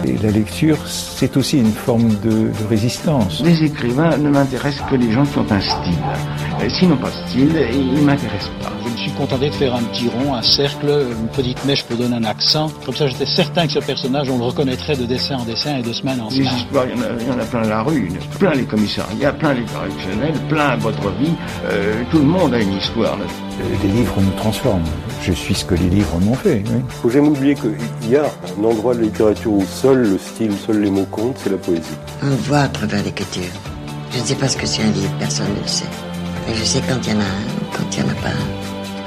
Et la lecture, c'est aussi une forme de résistance. Les écrivains ne m'intéressent que les gens qui ont un style. S'ils n'ont pas de style, ils ne m'intéressent pas. Je me suis contenté de faire un petit rond, un cercle, une petite mèche pour donner un accent. Comme ça, j'étais certain que ce personnage, on le reconnaîtrait de dessin en dessin et de semaine en semaine. Les histoires, il y en a plein la rue, plein les commissariats, plein les correctionnels, plein votre vie. Tout le monde a une histoire. Les livres nous transforment. Je suis ce que les livres m'ont fait. Oui. Faut jamais oublier qu'il y a un endroit de la littérature où seul le style, seuls les mots comptent, c'est la poésie. On voit à travers l'écriture. Je ne sais pas ce que c'est un livre, personne ne le sait. Mais je sais quand il y en a un, quand il n'y en a pas un.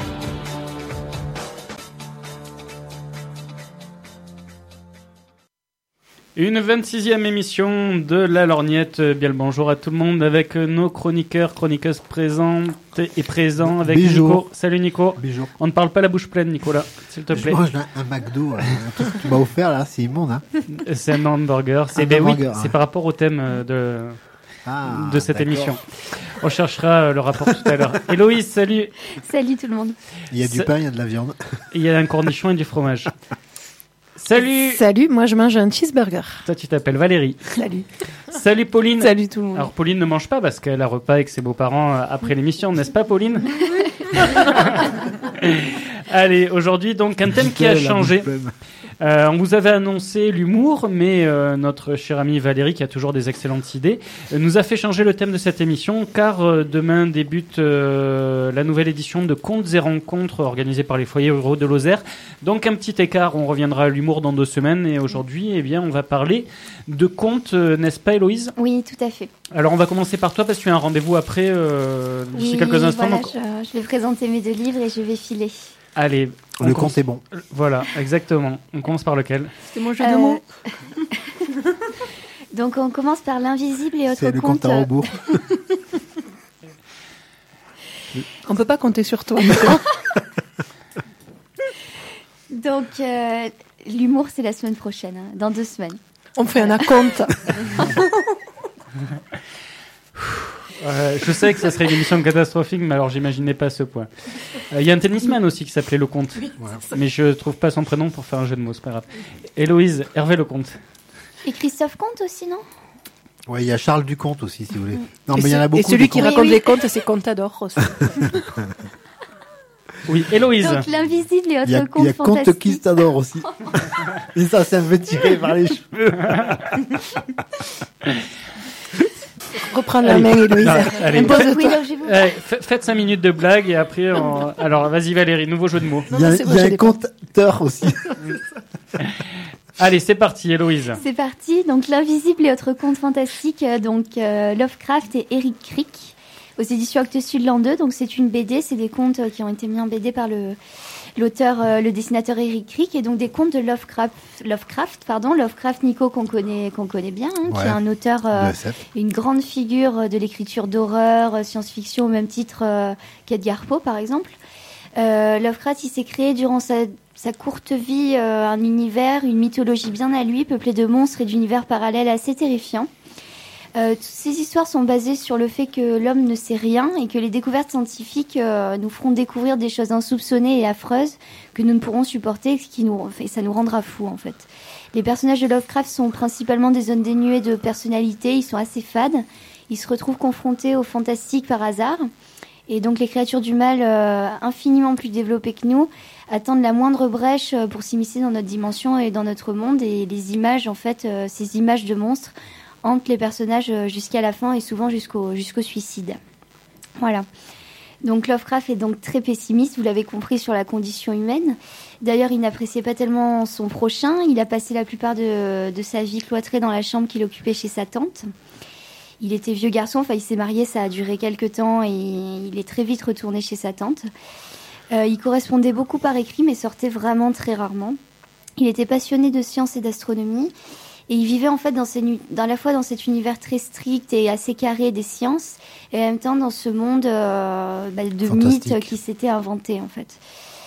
Une 26e émission de La Lorgnette. Bien le bonjour à tout le monde avec nos chroniqueuses présentes et présents avec Bijou. Nico. Salut Nico. Bijou. On ne parle pas la bouche pleine, Nicolas, s'il te plaît. Je mange un McDo, un truc que tu m'as offert là, c'est immonde. Hein. C'est un hamburger. C'est, hamburger, c'est par rapport au thème de cette d'accord. émission. On cherchera le rapport tout à l'heure. Héloïse, salut. Salut tout le monde. Il y a du pain, il y a de la viande. Il y a un cornichon et du fromage. Salut. Salut, moi je mange un cheeseburger. Toi, tu t'appelles Valérie. Salut. Salut Pauline. Salut tout le monde. Alors Pauline ne mange pas parce qu'elle a repas avec ses beaux-parents après l'émission, n'est-ce pas Pauline? Allez, aujourd'hui donc un thème qui a changé. On vous avait annoncé l'humour, mais notre chère amie Valérie, qui a toujours des excellentes idées, nous a fait changer le thème de cette émission, car demain débute la nouvelle édition de Contes et Rencontres organisée par les foyers ruraux de Lozère. Donc un petit écart, on reviendra à l'humour dans 2 semaines, et aujourd'hui, eh bien, on va parler de contes, n'est-ce pas Héloïse? Oui, tout à fait. Alors on va commencer par toi, parce que tu as un rendez-vous après, d'ici quelques instants. Voilà, donc... je vais présenter mes 2 livres et je vais filer. Allez. Le compte est bon. Voilà, exactement. On commence par lequel? C'est mon jeu de mots. Donc on commence par L'Invisible et autres C'est le contes. compte à rebours. On peut pas compter sur toi. Donc l'humour c'est la semaine prochaine, hein, dans 2 semaines. On fait un acompte. Je sais que ça serait une émission catastrophique, mais alors j'imaginais pas à ce point. Il y a un tennisman aussi qui s'appelait Lecomte, mais je trouve pas son prénom pour faire un jeu de mots, c'est pas grave. Héloïse, Hervé Lecomte. Et Christophe Comte aussi, non? Ouais, il y a Charles Duconte aussi, si vous voulez. Non, Et mais il y en a beaucoup. Et celui qui Duconte. raconte les contes, c'est Contador aussi. Oui, Héloïse. Donc L'Invisible et Il y autres a contes Comte fantastiques. Conquistador aussi. Et ça me fait tirer par les cheveux. Reprendre la main, Héloïse. Allez. Impose-toi. Oui, donc je vais vous... Faites 5 minutes de blague et après Alors vas-y Valérie, nouveau jeu de mots. Il y a un compteur aussi. Allez, c'est parti Héloïse. C'est parti. Donc L'Invisible et autres contes fantastiques. Lovecraft et Eric Crick aux éditions Actes Sud l'an 2. Donc c'est une BD, c'est des contes qui ont été mis en BD par l'auteur, le dessinateur Eric Crick, et donc des contes de Lovecraft Nico qu'on connaît bien, hein, qui est un auteur, une grande figure de l'écriture d'horreur, science-fiction au même titre qu'Edgar Poe par exemple. Lovecraft, il s'est créé durant sa courte vie un univers, une mythologie bien à lui, peuplée de monstres et d'univers parallèles assez terrifiants. Toutes ces histoires sont basées sur le fait que l'homme ne sait rien et que les découvertes scientifiques nous feront découvrir des choses insoupçonnées et affreuses que nous ne pourrons supporter et ça nous rendra fous en fait. Les personnages de Lovecraft sont principalement des hommes dénués de personnalité, ils sont assez fades, ils se retrouvent confrontés au fantastique par hasard et donc les créatures du mal infiniment plus développées que nous attendent la moindre brèche pour s'immiscer dans notre dimension et dans notre monde, et les images en fait, ces images de monstres hantent les personnages jusqu'à la fin et souvent jusqu'au suicide. Voilà. Donc Lovecraft est donc très pessimiste, vous l'avez compris, sur la condition humaine. D'ailleurs, il n'appréciait pas tellement son prochain. Il a passé la plupart de sa vie cloîtré dans la chambre qu'il occupait chez sa tante. Il était vieux garçon, il s'est marié, ça a duré quelques temps et il est très vite retourné chez sa tante. Il correspondait beaucoup par écrit, mais sortait vraiment très rarement. Il était passionné de sciences et d'astronomie. Et il vivait en fait à la fois dans cet univers très strict et assez carré des sciences, et en même temps dans ce monde de mythes qui s'était inventé en fait.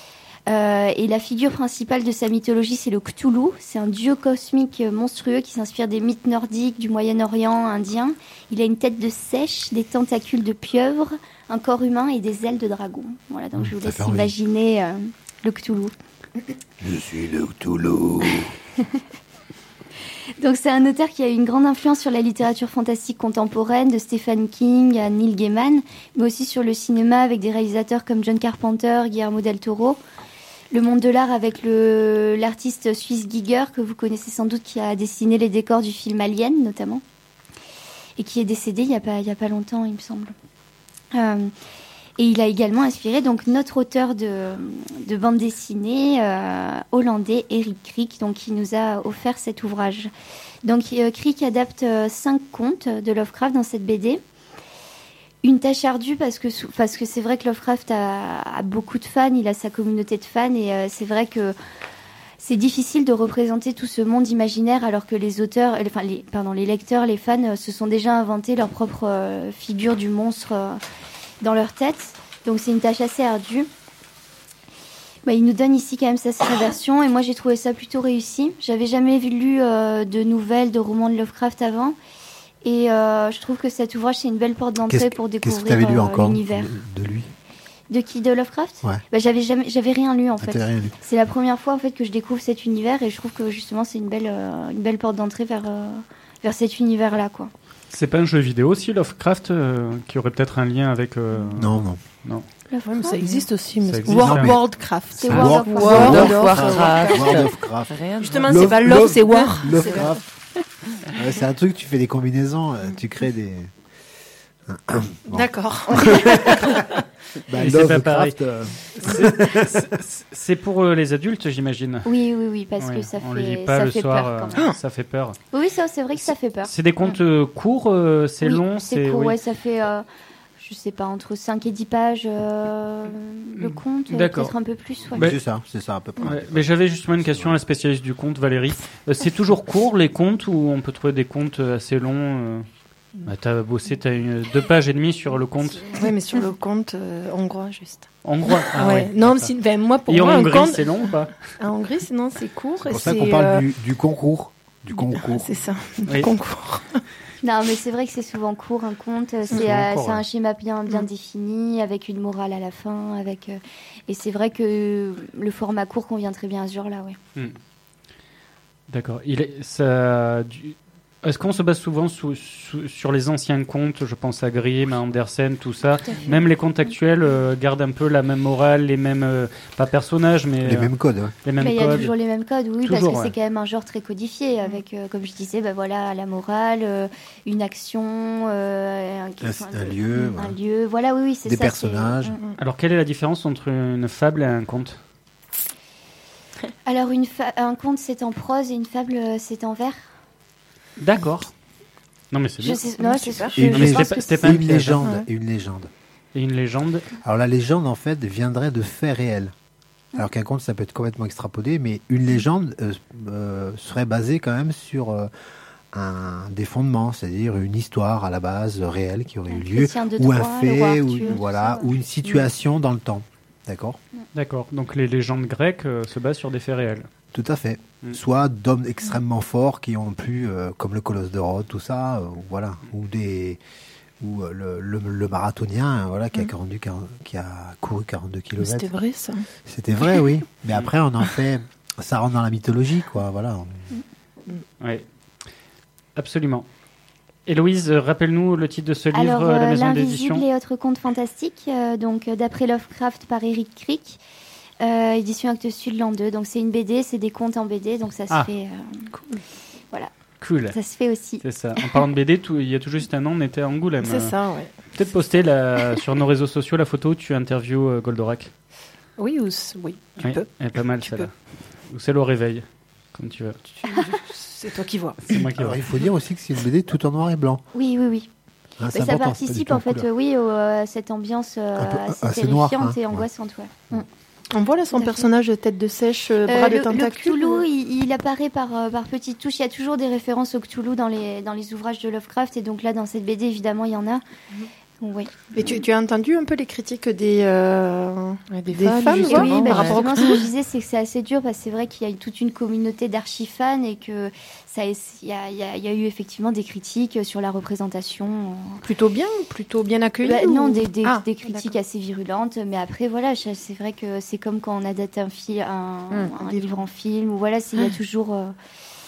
Et la figure principale de sa mythologie, c'est le Cthulhu. C'est un dieu cosmique monstrueux qui s'inspire des mythes nordiques, du Moyen-Orient, indien. Il a une tête de seiche, des tentacules de pieuvre, un corps humain et des ailes de dragon. Voilà, donc je vous laisse imaginer le Cthulhu. Je suis le Cthulhu. Donc c'est un auteur qui a eu une grande influence sur la littérature fantastique contemporaine, de Stephen King à Neil Gaiman, mais aussi sur le cinéma avec des réalisateurs comme John Carpenter, Guillermo del Toro. Le monde de l'art avec l'artiste suisse Giger, que vous connaissez sans doute, qui a dessiné les décors du film Alien notamment, et qui est décédé il y a pas longtemps, il me semble. Et il a également inspiré donc notre auteur de bande dessinée hollandais, Eric Kriek, donc qui nous a offert cet ouvrage. Donc Kriek adapte 5 contes de Lovecraft dans cette BD. Une tâche ardue parce que c'est vrai que Lovecraft a beaucoup de fans, il a sa communauté de fans et c'est vrai que c'est difficile de représenter tout ce monde imaginaire alors que les auteurs, les lecteurs, les fans se sont déjà inventés leur propre figure du monstre dans leur tête. Donc c'est une tâche assez ardue. Il nous donne ici quand même sa version et moi j'ai trouvé ça plutôt réussi. J'avais jamais lu de nouvelles, de romans de Lovecraft avant et je trouve que cet ouvrage c'est une belle porte d'entrée pour découvrir l'univers. Qu'est-ce que tu avais lu encore de lui? De qui? De Lovecraft? Ouais. J'avais rien lu en fait. Rien lu. C'est la première fois en fait que je découvre cet univers et je trouve que justement c'est une belle porte d'entrée vers cet univers-là, quoi. C'est pas un jeu vidéo aussi, Lovecraft, qui aurait peut-être un lien avec... Non. Ouais, mais ça existe aussi. Mais Worldcraft. C'est World of Craft. Justement, c'est pas Love, c'est War. Lovecraft. C'est un truc, tu fais des combinaisons, tu crées des... Bon. D'accord. C'est pas pareil. C'est pour les adultes, j'imagine. Oui, parce que ça on fait, lit pas ça le fait soir, peur quand même. ça fait peur. Oui, c'est vrai que ça fait peur. C'est des contes courts, c'est long, c'est court, ça fait je sais pas, entre 5 et 10 pages le conte, peut-être un peu plus. Ouais. C'est ça à peu près. Ouais, mais j'avais justement une question à la spécialiste du conte, Valérie. C'est toujours court les contes ou on peut trouver des contes assez longs t'as bossé, t'as 2 pages et demie sur le conte. Oui, mais sur le conte hongrois, juste. Hongrois. Ouais. Non, moi, pour et moi, en Hongrie, conte... c'est long ou pas? En Hongrie, sinon, c'est court. C'est pour ça qu'on parle du concours. Du concours. C'est ça, du concours. Non, mais c'est vrai que c'est souvent court, un conte. C'est un schéma bien défini, avec une morale à la fin. Et c'est vrai que le format court convient très bien à ce genre-là, ouais. D'accord. Est-ce qu'on se base souvent sur les anciens contes? Je pense à Grimm, à Andersen, tout ça. Même les contes actuels gardent un peu la même morale, les mêmes, pas personnages, mais... Les mêmes codes, ouais. Il y a toujours les mêmes codes, oui, parce que c'est quand même un genre très codifié, avec, comme je disais, la morale, une action, un lieu, voilà, oui, c'est des ça. Des personnages. Alors, quelle est la différence entre une fable et un conte? Alors, un conte, c'est en prose, et une fable, c'est en vers. D'accord. Non, mais c'est bien. Une légende. Et une légende. Alors la légende, en fait, viendrait de faits réels. Alors qu'un conte, ça peut être complètement extrapolé, mais une légende serait basée quand même sur des fondements, c'est-à-dire une histoire à la base réelle qui aurait eu lieu, ou un fait, ou une situation dans le temps. D'accord. D'accord. Donc les légendes grecques se basent sur des faits réels. Tout à fait. Soit d'hommes extrêmement forts qui ont pu, comme le colosse de Rhodes, tout ça, voilà, ou le marathonien, voilà, qui a couru 42 km. C'était vrai, ça. C'était vrai, oui. Mais après, on en fait, ça rentre dans la mythologie, quoi, voilà. Oui, absolument. Héloïse, rappelle-nous le titre de ce livre, La Maison d'édition. L'Invisible et autres contes fantastiques, donc d'après Lovecraft par Eric Kriek. Édition Actes Sud l'an 2, donc c'est une BD, c'est des contes en BD, donc ça se fait. Cool. Voilà. Cool. Ça se fait aussi. C'est ça. En parlant de BD, il y a tout juste un an, on était à Angoulême. C'est ça, ouais. Peut-être poster sur nos réseaux sociaux la photo où tu interviews Goldorak. Oui, tu peux. Elle est pas mal celle-là. Ou celle au réveil, comme tu veux. C'est toi qui vois. C'est moi qui vois. Il faut dire aussi que c'est une BD tout en noir et blanc. Oui. Ça participe en fait, à cette ambiance assez terrifiante et angoissante, ouais. On voit là son personnage de tête de sèche, bras de tentacules. Le Cthulhu, il apparaît par petites touches. Il y a toujours des références au Cthulhu dans les ouvrages de Lovecraft. Et donc là, dans cette BD, évidemment, il y en a. Donc, oui. Et tu as entendu un peu les critiques des fans justement, oui, justement, ce que je disais, c'est que c'est assez dur parce que c'est vrai qu'il y a toute une communauté d'archi-fans et que il y a eu effectivement des critiques sur la représentation. Plutôt bien accueillies. Non, des critiques assez virulentes. Mais après, voilà, c'est vrai que c'est comme quand on adapte un livre en film. Ou voilà, il y a toujours.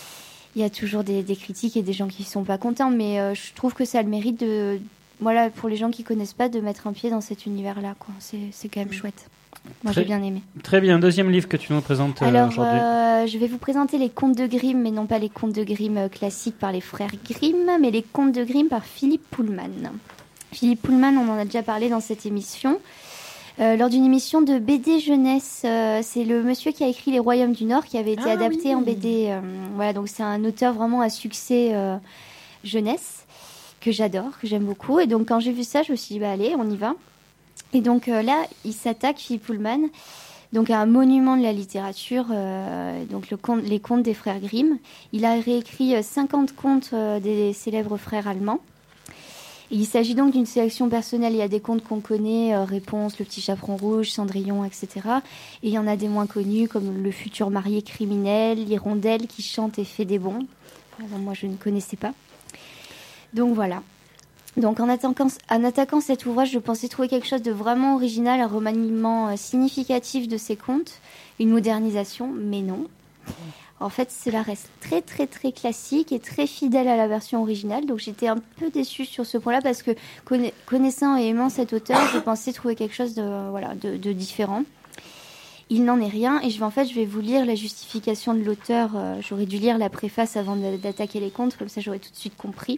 il y a toujours des critiques et des gens qui sont pas contents, mais je trouve que ça a le mérite pour les gens qui connaissent pas, de mettre un pied dans cet univers-là, quoi. C'est quand même chouette. Moi, j'ai bien aimé. Très bien. Deuxième livre que tu nous présentes aujourd'hui. Je vais vous présenter les contes de Grimm, mais non pas les contes de Grimm classiques par les frères Grimm, mais les contes de Grimm par Philippe Pullman. Philippe Pullman, on en a déjà parlé dans cette émission. Lors d'une émission de BD jeunesse, c'est le monsieur qui a écrit Les Royaumes du Nord, qui avait été adapté en BD. Donc c'est un auteur vraiment à succès jeunesse, que j'adore, que j'aime beaucoup. Et donc quand j'ai vu ça, je me suis dit, allez, on y va. Et donc là, il s'attaque, Philippe Pullman, donc à un monument de la littérature, donc les contes des frères Grimm. Il a réécrit 50 contes des célèbres frères allemands. Il s'agit donc d'une sélection personnelle. Il y a des contes qu'on connaît, Réponse, Le Petit Chaperon Rouge, Cendrillon, etc. Et il y en a des moins connus, comme Le Futur Marié Criminel, L'Hirondelle qui chante et fait des bonds. Moi, je ne connaissais pas. Donc voilà. Donc en attaquant cet ouvrage, je pensais trouver quelque chose de vraiment original, un remaniement significatif de ces contes, une modernisation, mais non. En fait, cela reste très très très classique et très fidèle à la version originale. Donc j'étais un peu déçue sur ce point-là parce que connaissant et aimant cet auteur, je pensais trouver quelque chose de différent. Il n'en est rien et je vais vous lire la justification de l'auteur. J'aurais dû lire la préface avant d'attaquer les contes, comme ça j'aurais tout de suite compris.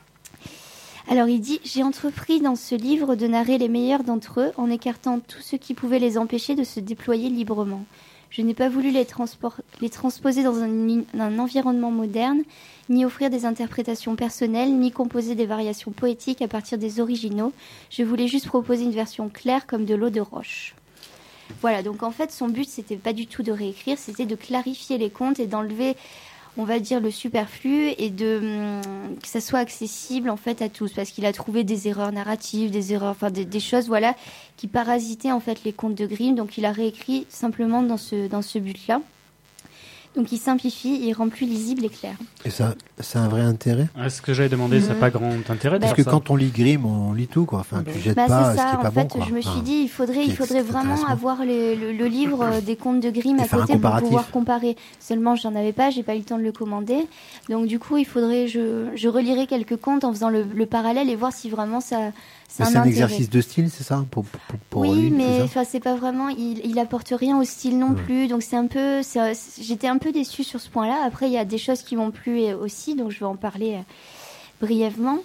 Alors il dit « J'ai entrepris dans ce livre de narrer les meilleurs d'entre eux en écartant tout ce qui pouvait les empêcher de se déployer librement. Je n'ai pas voulu les transposer dans un environnement moderne, ni offrir des interprétations personnelles, ni composer des variations poétiques à partir des originaux. Je voulais juste proposer une version claire comme de l'eau de roche. » Voilà, donc en fait son but c'était pas du tout de réécrire, c'était de clarifier les contes et d'enlever, on va dire, le superflu et que ça soit accessible en fait à tous, parce qu'il a trouvé des erreurs narratives, des choses qui parasitaient en fait les contes de Grimm, donc il a réécrit simplement dans ce but-là. Donc il simplifie, il rend plus lisible et clair. Et ça a un vrai intérêt ? Ce que j'avais demandé, ça n'a pas grand intérêt. Parce que quand on lit Grimm, on lit tout, quoi. Enfin, tu jettes pas ce qui est pas bon, quoi. Je me suis dit, il faudrait vraiment avoir le livre des contes de Grimm à côté pour pouvoir comparer. Seulement, j'en avais pas, j'ai pas eu le temps de le commander. Donc du coup, il faudrait, je relirai quelques contes en faisant le parallèle et voir si vraiment ça. C'est un exercice de style, c'est ça pour Oui, lui, mais c'est pas vraiment. Il apporte rien au style non plus, donc j'étais un peu déçue sur ce point-là. Après, il y a des choses qui m'ont plu aussi, donc je vais en parler brièvement.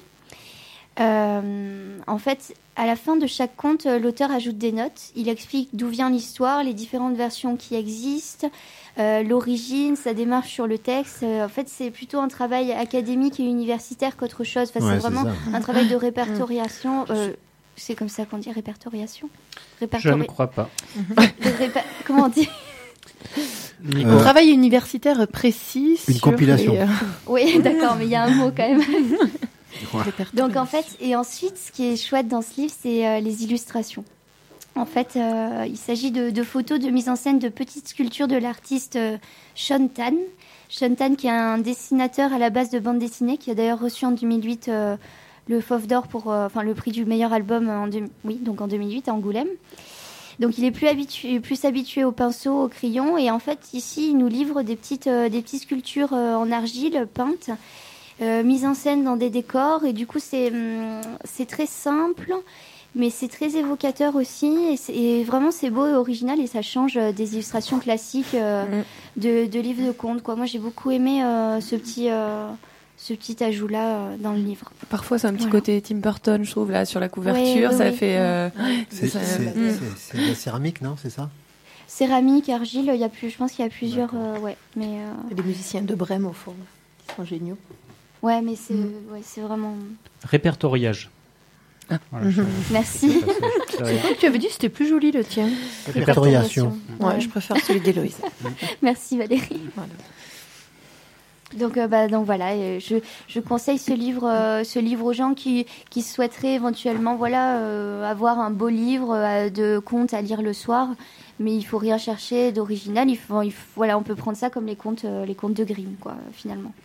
En fait, à la fin de chaque conte, l'auteur ajoute des notes. Il explique d'où vient l'histoire, les différentes versions qui existent, l'origine, sa démarche sur le texte. En fait, c'est plutôt un travail académique et universitaire qu'autre chose. Enfin, c'est vraiment un travail de répertoriation. C'est comme ça qu'on dit, répertoriation ? Je ne crois pas. Comment on dit ? Un travail universitaire précis. Une compilation. Oui, d'accord, mais il y a un mot quand même. Donc en fait, et ensuite, ce qui est chouette dans ce livre, c'est les illustrations. En fait, il s'agit de photos de mise en scène de petites sculptures de l'artiste Sean Tan. Sean Tan, qui est un dessinateur à la base de bande dessinée, qui a d'ailleurs reçu en 2008 le Fauve d'Or pour le prix du meilleur album en 2008 à Angoulême. Donc il est plus habitué au pinceau, au crayon, et en fait ici il nous livre des petites sculptures en argile peintes, mises en scène dans des décors, et du coup c'est très simple, mais c'est très évocateur aussi, et vraiment c'est beau et original, et ça change des illustrations classiques de livres de contes, quoi. Moi j'ai beaucoup aimé ce petit ajout-là dans le livre. Parfois, c'est un petit côté Tim Burton, je trouve, là, sur la couverture. Oui. Fait... C'est de la céramique, non ? C'est ça ? Céramique, argile, je pense qu'il y a plusieurs... mais, Et des musiciens de Brême, au fond, qui sont géniaux. Ouais, mais c'est vraiment... Répertoriage. Voilà, Merci. Tu avais dit que c'était plus joli, le tien. Répertoriation. Ouais, je préfère celui d'Héloïse. Merci, Valérie. Voilà. Donc voilà, je conseille ce livre aux gens qui souhaiteraient éventuellement avoir un beau livre de contes à lire le soir, mais il faut rien chercher d'original. On peut prendre ça comme les contes de Grimm, quoi, finalement.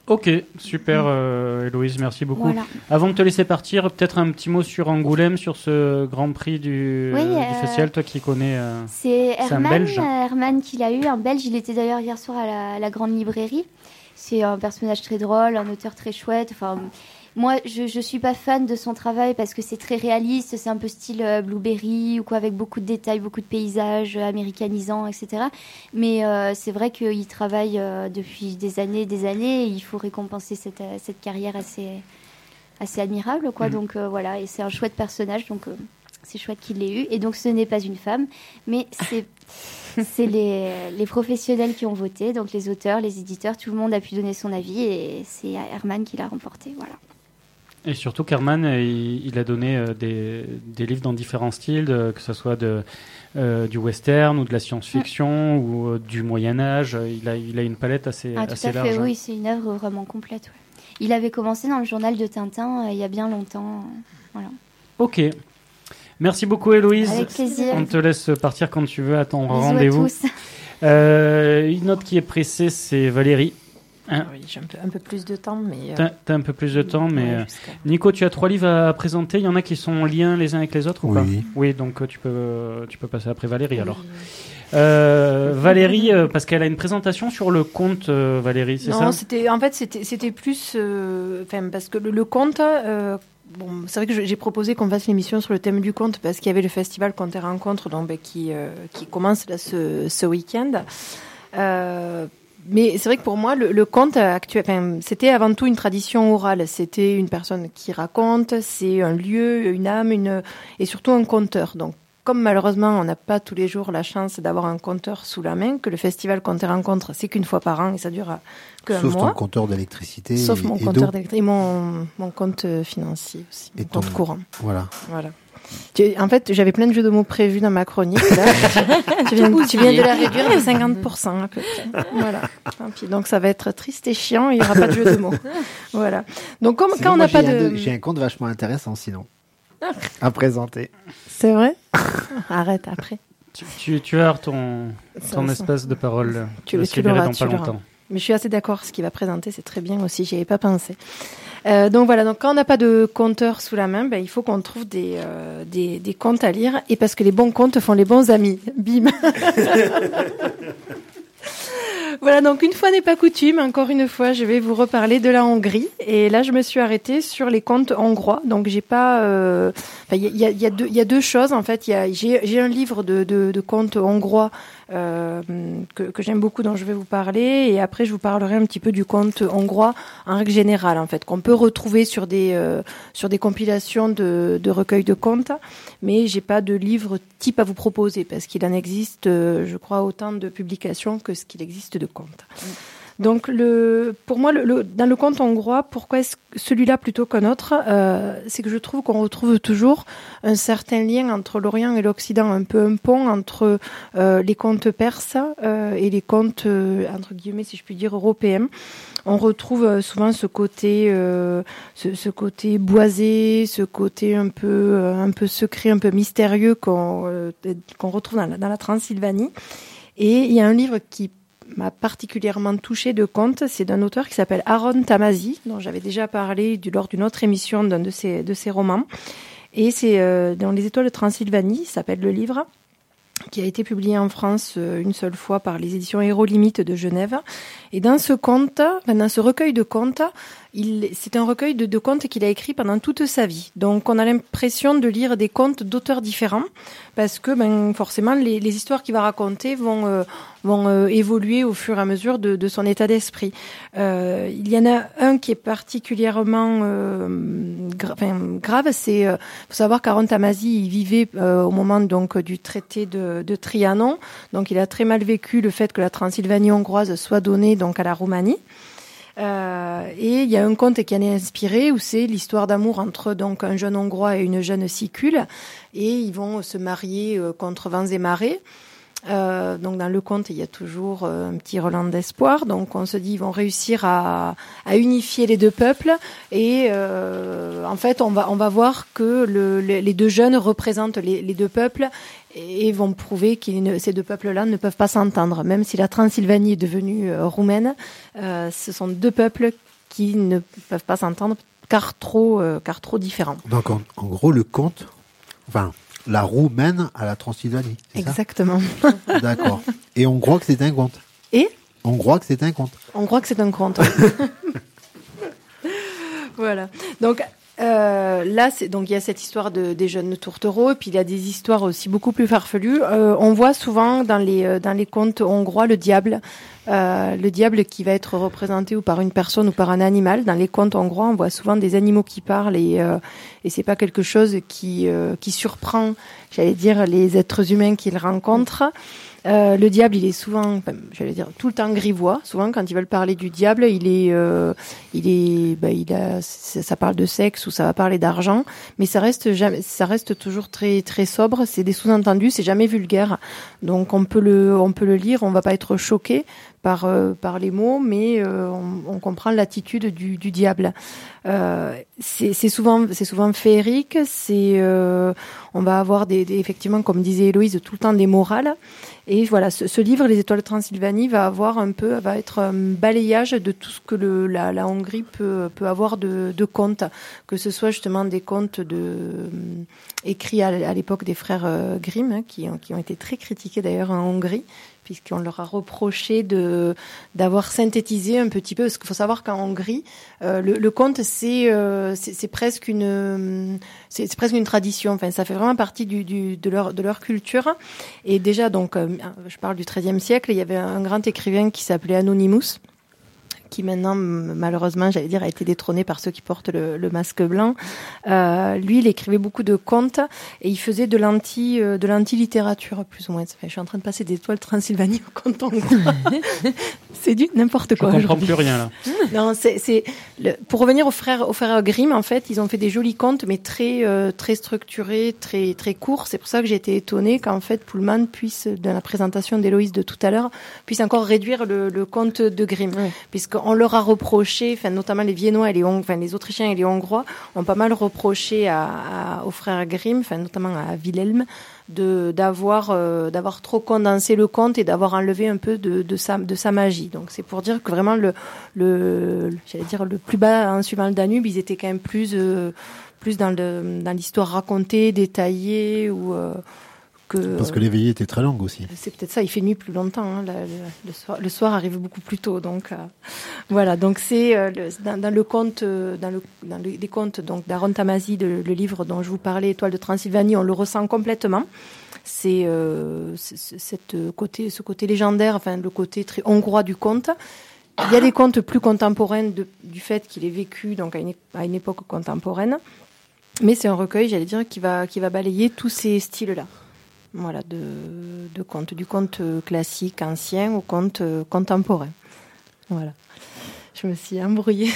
Ok, super Héloïse, merci beaucoup. Voilà. Avant de te laisser partir, peut-être un petit mot sur Angoulême, sur ce Grand Prix du festival, toi qui connais. C'est un Belge. Herman qui l'a eu, un Belge. Il était d'ailleurs hier soir à la Grande Librairie. C'est un personnage très drôle, un auteur très chouette. Enfin, moi, je suis pas fan de son travail parce que c'est très réaliste, c'est un peu style Blueberry ou quoi, avec beaucoup de détails, beaucoup de paysages américanisants, etc. Mais c'est vrai qu'il travaille depuis des années et il faut récompenser cette carrière assez admirable, quoi. Donc voilà, et c'est un chouette personnage, donc c'est chouette qu'il l'ait eu. Et donc ce n'est pas une femme, mais c'est les professionnels qui ont voté, donc les auteurs, les éditeurs, tout le monde a pu donner son avis et c'est Herman qui l'a remporté, voilà. Et surtout qu'Herman, il a donné des livres dans différents styles, que ce soit du western ou de la science-fiction ou du Moyen-Âge. Il a une palette assez large. Tout à fait, oui, c'est une œuvre vraiment complète. Ouais. Il avait commencé dans le journal de Tintin il y a bien longtemps. Voilà. Ok. Merci beaucoup Héloïse. Avec plaisir. On te laisse partir quand tu veux à ton Bisous rendez-vous. À tous. Une autre qui est pressée, c'est Valérie. Hein, oui, j'ai un peu plus de temps, mais... T'as un peu plus de temps, mais... Nico, tu as 3 livres à présenter. Il y en a qui sont en lien les uns avec les autres ou pas ? Oui, donc tu peux passer après Valérie, alors. Valérie, parce qu'elle a une présentation sur le conte, Valérie, c'est ça ? Non, c'était plus... parce que le conte... c'est vrai que j'ai proposé qu'on fasse l'émission sur le thème du conte parce qu'il y avait le festival Contes et Rencontres qui commence là, ce week-end. Mais c'est vrai que pour moi, le conte actuel, c'était avant tout une tradition orale. C'était une personne qui raconte, c'est un lieu, une âme, et surtout un conteur. Donc, comme malheureusement, on n'a pas tous les jours la chance d'avoir un conteur sous la main, que le festival Contes et Rencontres, c'est qu'une fois par an et ça dure qu'un mois. Sauf ton compteur d'électricité. Sauf mon compteur d'électricité et mon compte financier aussi, mon compte courant. Voilà. En fait, j'avais plein de jeux de mots prévus dans ma chronique. Là, tu viens de la réduire de 50% à peu près. Voilà. Donc ça va être triste et chiant. Il n'y aura pas de jeu de mots. Voilà. Donc quand on n'a pas de... J'ai un compte vachement intéressant sinon à présenter. C'est vrai ? Arrête après. Tu as ton espace de parole. Tu l'auras dans pas longtemps. Mais je suis assez d'accord. Ce qu'il va présenter, c'est très bien aussi. J'y avais pas pensé. Donc voilà, donc quand on n'a pas de conteur sous la main, il faut qu'on trouve des contes à lire, et parce que les bons contes font les bons amis. Bim. Voilà, donc une fois n'est pas coutume, encore une fois, je vais vous reparler de la Hongrie. Et là, je me suis arrêtée sur les contes hongrois. Donc j'ai pas, il y a deux choses en fait. J'ai un livre de contes hongrois que j'aime beaucoup, dont je vais vous parler, et après je vous parlerai un petit peu du conte hongrois en règle générale en fait, qu'on peut retrouver sur des compilations de recueils de contes, mais j'ai pas de livre type à vous proposer parce qu'il en existe, je crois, autant de publications que ce qu'il existe de contes. Donc pour moi, dans le conte hongrois, pourquoi est-ce celui-là plutôt qu'un autre, c'est que je trouve qu'on retrouve toujours un certain lien entre l'Orient et l'Occident, un peu un pont entre les contes perses et les contes entre guillemets, si je puis dire, européens. On retrouve souvent ce côté boisé, ce côté un peu secret, un peu mystérieux qu'on retrouve dans la Transylvanie. Et il y a un livre qui m'a particulièrement touchée de contes, c'est d'un auteur qui s'appelle Aaron Tamazi, dont j'avais déjà parlé lors d'une autre émission d'un de ses romans. Et c'est dans Les Étoiles de Transylvanie, il s'appelle le livre, qui a été publié en France une seule fois par les éditions Hérolimite de Genève. Et dans ce recueil de contes, c'est un recueil de contes qu'il a écrit pendant toute sa vie. Donc on a l'impression de lire des contes d'auteurs différents, parce que forcément les histoires qu'il va raconter vont évoluer au fur et à mesure de son état d'esprit. Il y en a un qui est particulièrement grave, c'est faut savoir qu'Aaron Tamazi il vivait au moment donc du traité de Trianon, donc il a très mal vécu le fait que la Transylvanie hongroise soit donnée donc à la Roumanie. Et il y a un conte qui en est inspiré où c'est l'histoire d'amour entre donc un jeune Hongrois et une jeune Sicule, et ils vont se marier contre vents et marées. Donc dans le conte il y a toujours un petit relent d'espoir, donc on se dit ils vont réussir à unifier les deux peuples, et en fait on va voir que les deux jeunes représentent les deux peuples et vont prouver que ces deux peuples-là ne peuvent pas s'entendre, même si la Transylvanie est devenue roumaine. Ce sont deux peuples qui ne peuvent pas s'entendre car trop différents. Donc en gros, le conte, la roue mène à la Transylvanie. C'est exactement. Ça D'accord. Et on croit que c'est un conte. On croit que c'est un conte. On croit que c'est un conte. Voilà. Donc là, il y a cette histoire des jeunes tourtereaux, et puis il y a des histoires aussi beaucoup plus farfelues. On voit souvent dans les contes hongrois le diable qui va être représenté ou par une personne ou par un animal. Dans les contes hongrois, on voit souvent des animaux qui parlent et c'est pas quelque chose qui surprend, j'allais dire, les êtres humains qu'ils rencontrent. Le diable, il est souvent, tout le temps grivois. Souvent, quand ils veulent parler du diable, ça parle de sexe ou ça va parler d'argent, mais ça reste toujours très très sobre. C'est des sous-entendus, c'est jamais vulgaire. Donc on peut le lire, on va pas être choqué par les mots, mais on comprend l'attitude du diable. C'est souvent féerique. On va avoir effectivement, comme disait Héloïse, tout le temps des morales. Et voilà, ce livre, Les Étoiles de Transylvanie, va être un balayage de tout ce que la Hongrie peut avoir de contes, que ce soit justement des contes écrits à l'époque des frères Grimm, qui ont été très critiqués d'ailleurs en Hongrie, puisqu'on leur a reproché d'avoir synthétisé un petit peu, parce qu'il faut savoir qu'en Hongrie, le conte c'est presque une tradition. Enfin, ça fait vraiment partie de leur culture. Et déjà, donc, je parle du XIIIe siècle. Il y avait un grand écrivain qui s'appelait Anonymous, qui maintenant, malheureusement, j'allais dire, a été détrôné par ceux qui portent le masque blanc. Lui, il écrivait beaucoup de contes et il faisait de l'anti-littérature, plus ou moins. Enfin, je suis en train de passer des Étoiles de Transylvanie au conte hongrois. C'est du n'importe quoi. Je comprends plus rien, là. Non, pour revenir aux frères Grimm, en fait, ils ont fait des jolis contes, mais très structurés, très, très courts. C'est pour ça que j'ai été étonnée qu'en fait, Pullman puisse, dans la présentation d'Héloïse de tout à l'heure, puisse encore réduire le conte de Grimm. Oui. Puisqu'on leur a reproché, notamment les Viennois et les Autrichiens et les Hongrois, ont pas mal reproché aux frères Grimm, notamment à Wilhelm, d'avoir trop condensé le conte et d'avoir enlevé un peu de sa magie. Donc c'est pour dire que vraiment j'allais dire le plus bas en suivant le Danube, ils étaient quand même plus dans l'histoire racontée, détaillée parce que les veillées étaient très longues aussi. C'est peut-être ça, il fait nuit plus longtemps. Hein, le soir arrive beaucoup plus tôt. Donc voilà, donc c'est dans le conte, dans les contes donc d'Aaron Tamasi, le livre dont je vous parlais, Étoiles de Transylvanie, on le ressent complètement. C'est ce côté légendaire, le côté très hongrois du conte. Il y a des contes plus contemporains du fait qu'il est vécu donc à une époque contemporaine, mais c'est un recueil, j'allais dire, qui va balayer tous ces styles-là. Voilà, de contes, du conte classique, ancien, au conte contemporain. Voilà. Je me suis embrouillée.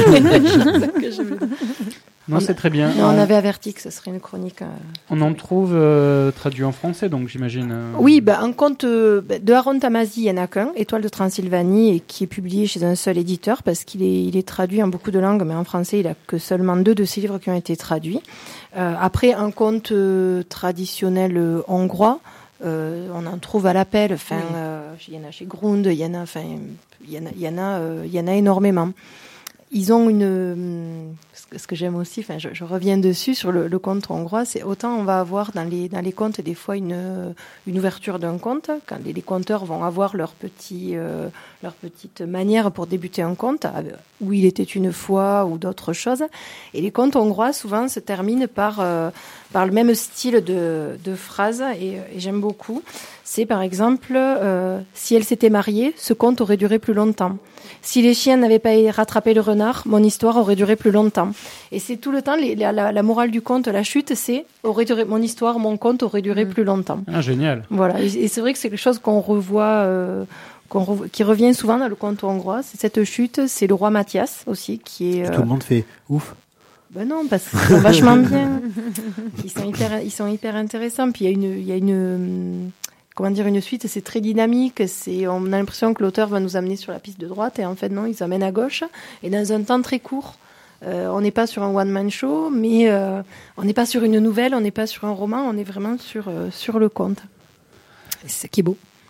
Non, c'est très bien. Non, on avait averti que ce serait une chronique. On en trouve traduit en français, donc j'imagine. Oui, un conte de Aaron Tamasi, il n'y en a qu'un, Étoiles de Transylvanie, et qui est publié chez un seul éditeur, parce qu'il est traduit en beaucoup de langues, mais en français, il n'y a que seulement 2 de ses livres qui ont été traduits. Après, un conte traditionnel hongrois, on en trouve à l'appel. Il y en a chez Grund, il y en a énormément. Ils ont ce que j'aime aussi, je reviens dessus sur le conte hongrois, c'est autant on va avoir dans les contes des fois une ouverture d'un conte, quand les conteurs vont avoir leur petite manière pour débuter un conte, où il était une fois ou d'autres choses, et les contes hongrois souvent se terminent par le même style de phrase, et j'aime beaucoup. C'est par exemple, si elle s'était mariée, ce conte aurait duré plus longtemps. Si les chiens n'avaient pas rattrapé le renard, mon histoire aurait duré plus longtemps. Et c'est tout le temps, la morale du conte, la chute, c'est mon conte aurait duré plus longtemps. Ah, génial. Voilà. Et c'est vrai que c'est quelque chose qu'on revoit, qui revient souvent dans le conte hongrois. C'est cette chute, c'est le roi Mathias aussi, qui est... Tout le monde fait ouf. Ben non, parce qu'ils sont vachement bien. Ils sont hyper intéressants. Puis il y a une suite, c'est très dynamique. On a l'impression que l'auteur va nous amener sur la piste de droite, et en fait non, ils amènent à gauche, et dans un temps très court. On n'est pas sur un one-man show, mais on n'est pas sur une nouvelle, on n'est pas sur un roman, on est vraiment sur le conte. C'est ce qui est beau.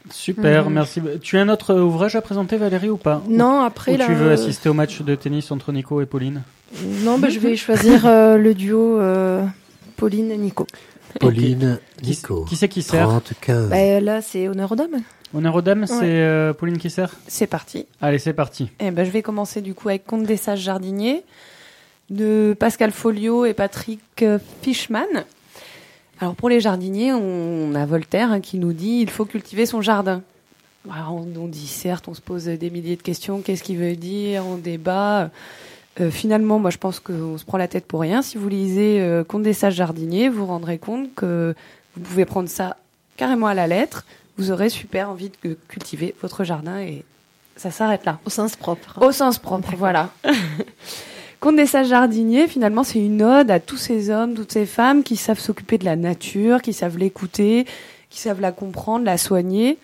Super, merci. Tu as un autre ouvrage à présenter, Valérie, ou pas? Non, après... tu veux assister au match de tennis entre Nico et Pauline? Non, je vais choisir le duo Pauline et Nico. Pauline, Nico. Qui c'est qui sert? 30-15. Là, c'est honneur aux dames. Honneur aux dames, Ouais. c'est Pauline qui sert? C'est parti. Allez, c'est parti. Je vais commencer du coup avec Conte des sages jardiniers de Pascal Folliot et Patrick Fishman. Alors pour les jardiniers, on a Voltaire qui nous dit il faut cultiver son jardin. Alors, on dit certes, on se pose des milliers de questions, qu'est-ce qu'il veut dire, on débat. Finalement, moi je pense qu'on se prend la tête pour rien. Si vous lisez Conte des sages jardiniers, vous vous rendrez compte que vous pouvez prendre ça carrément à la lettre. Vous aurez super envie de cultiver votre jardin et ça s'arrête là. Au sens propre. Au sens propre, voilà. Conte des sages jardiniers, finalement, c'est une ode à tous ces hommes, toutes ces femmes qui savent s'occuper de la nature, qui savent l'écouter, qui savent la comprendre, la soigner.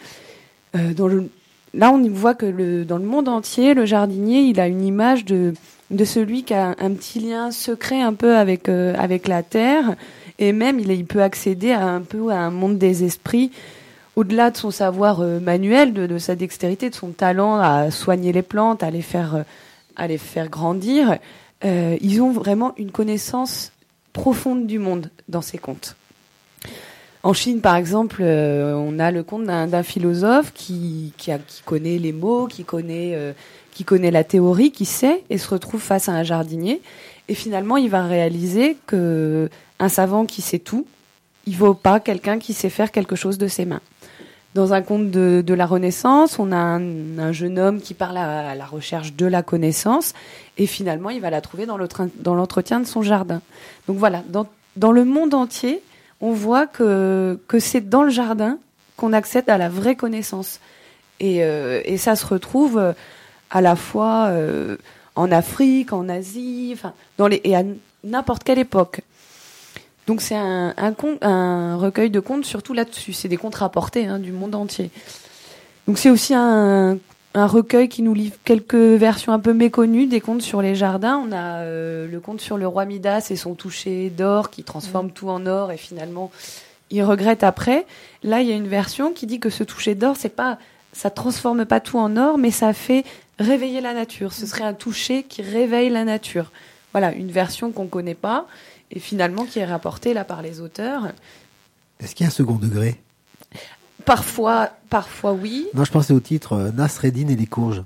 Là, on voit que dans le monde entier, le jardinier, il a une image de celui qui a un petit lien secret un peu avec la terre, et même il peut accéder à un monde des esprits, au-delà de son savoir manuel, de sa dextérité, de son talent à soigner les plantes, à les faire grandir. Ils ont vraiment une connaissance profonde du monde dans ces contes. En Chine, par exemple, on a le conte d'un philosophe qui connaît les mots, qui connaît la théorie, qui sait, et se retrouve face à un jardinier. Et finalement, il va réaliser que un savant qui sait tout, il vaut pas quelqu'un qui sait faire quelque chose de ses mains. Dans un conte de la Renaissance, on a un jeune homme qui part à la recherche de la connaissance, et finalement, il va la trouver dans l'entretien de son jardin. Donc voilà, dans le monde entier, on voit que c'est dans le jardin qu'on accède à la vraie connaissance. Et ça se retrouve à la fois en Afrique, en Asie, et à n'importe quelle époque. Donc c'est un recueil de contes surtout là-dessus. C'est des contes rapportés du monde entier. Donc c'est aussi un recueil qui nous livre quelques versions un peu méconnues des contes sur les jardins. On a le conte sur le roi Midas et son toucher d'or qui transforme tout en or et finalement il regrette après. Là il y a une version qui dit que ce toucher d'or ça transforme pas tout en or, mais ça fait réveiller la nature. Ce serait un toucher qui réveille la nature. Voilà, une version qu'on connaît pas et finalement qui est rapportée là par les auteurs. Est-ce qu'il y a un second degré? Parfois oui. Non, je pensais au titre Nasreddin et les courges.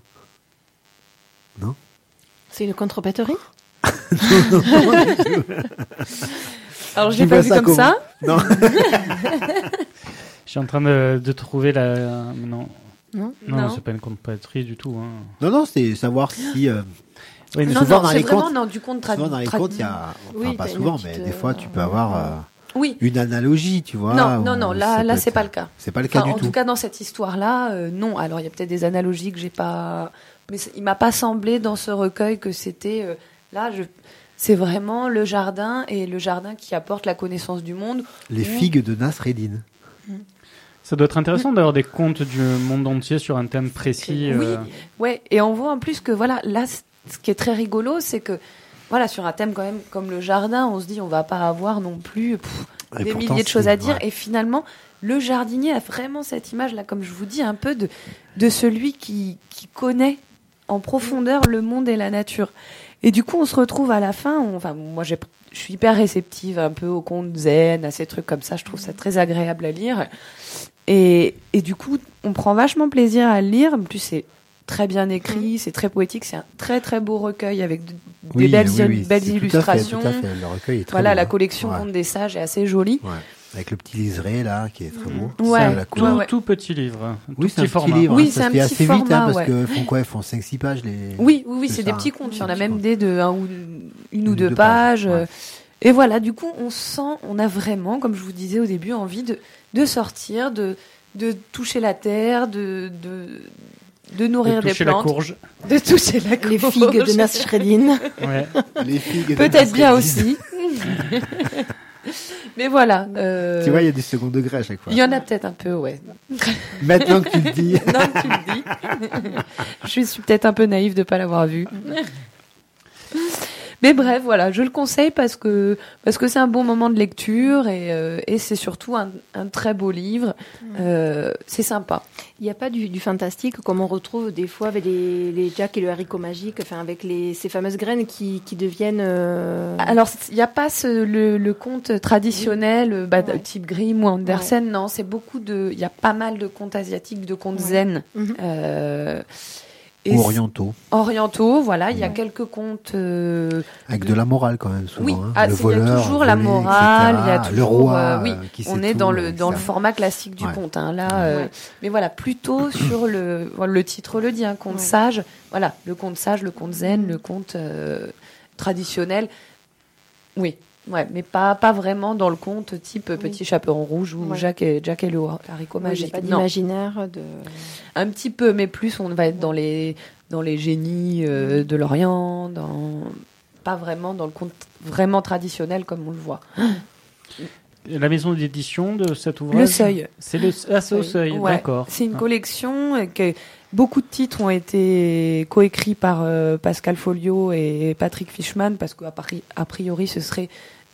Non? C'est une contrebatterie? Non. Alors je l'ai pas vu comme ça. Non. Je suis en train de trouver la... Non, c'est pas une contrebatterie du tout. Hein. Non, c'est savoir si... Oui, souvent dans les contes, du conte traduit. Souvent dans les contes, il y a... Enfin, pas souvent, mais des fois, tu peux avoir une analogie, tu vois. Non, là, c'est pas le cas. C'est pas le cas du tout. En tout cas, dans cette histoire-là, non. Alors, il y a peut-être des analogies que j'ai pas... Mais il m'a pas semblé dans ce recueil que c'était... C'est vraiment le jardin et le jardin qui apporte la connaissance du monde. Les figues de Nasreddin. Ça doit être intéressant d'avoir des contes du monde entier sur un thème précis. Oui, ouais. Et on voit en plus que voilà, là, ce qui est très rigolo, c'est que voilà, sur un thème quand même comme le jardin, on se dit on va pas avoir non plus des milliers de choses à dire. Ouais. Et finalement, le jardinier a vraiment cette image là, comme je vous dis, un peu de celui qui connaît en profondeur le monde et la nature. Et du coup, on se retrouve à la fin. Moi, je suis hyper réceptive un peu aux contes zen, à ces trucs comme ça. Je trouve ça très agréable à lire. Et du coup, on prend vachement plaisir à le lire. En plus, c'est très bien écrit, c'est très poétique. C'est un très très beau recueil avec des belles illustrations. Tout à fait. Le recueil est très beau, la collection Contes des Sages est assez jolie. Ouais. Avec le petit liseré là, qui est très beau. Tout petit livre. Oui, c'est un petit petit livre. Oui, c'est un petit assez format. Vite, parce que ils font 5-6 pages. Oui, c'est des petits contes. Il y en a même des de une ou deux pages. Ouais. Et voilà, du coup, on a vraiment, comme je vous disais au début, envie de sortir, de toucher la terre, de nourrir des plantes. De toucher la courge. Les figues de Nasreddin. Ouais. Les figues peut-être bien aussi. Mais voilà. Tu vois, il y a du second degré à chaque fois. Il y en a peut-être un peu, ouais. Maintenant que tu le dis. Non, tu le dis. Je suis peut-être un peu naïve de ne pas l'avoir vu. Mais bref, voilà, je le conseille parce que c'est un bon moment de lecture et c'est surtout un très beau livre. C'est sympa. Il n'y a pas du fantastique comme on retrouve des fois avec les Jack et le haricot magique, enfin avec ces fameuses graines qui deviennent. Alors il n'y a pas le conte traditionnel type Grimm ou Andersen. Non, c'est il y a pas mal de contes asiatiques, de contes zen. Ou orientaux, voilà. Il y a quelques contes avec de la morale quand même souvent. Oui, le voleur, il y a toujours la morale, il y a toujours le roi. On est dans le format classique du conte. Mais voilà, plutôt sur le titre le dit, conte sage. Voilà, le conte sage, le conte zen, le conte traditionnel. Oui. Ouais, mais pas vraiment dans le conte type Petit Chaperon Rouge ou Jack et le haricot magique. Pas d'imaginaire un petit peu, mais plus on va être dans les génies de l'Orient, pas vraiment dans le conte vraiment traditionnel comme on le voit. La maison d'édition de cet ouvrage. Le Seuil. C'est au Seuil, d'accord. C'est une collection que beaucoup de titres ont été coécrits par Pascal Folliot et Patrick Fishman parce qu'a priori ce serait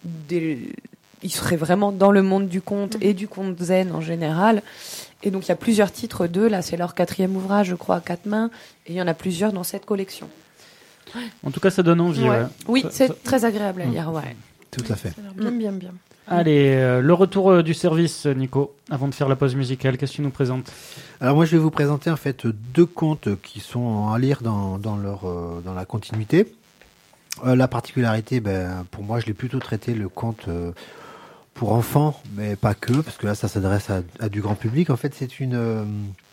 il serait vraiment dans le monde du conte et du conte zen en général. Et donc il y a plusieurs titres d'eux. Là, c'est leur 4e ouvrage, je crois, à 4 mains. Et il y en a plusieurs dans cette collection. En tout cas, ça donne envie. Ouais. Oui, c'est très agréable à lire. Ouais. Tout à fait. Bien. Allez, le retour du service, Nico, avant de faire la pause musicale, qu'est-ce que tu nous présentes ? Alors moi, je vais vous présenter en fait 2 contes qui sont à lire dans la continuité. La particularité, pour moi, je l'ai plutôt traité le conte pour enfants, mais pas que, parce que là, ça s'adresse à du grand public. En fait, c'est une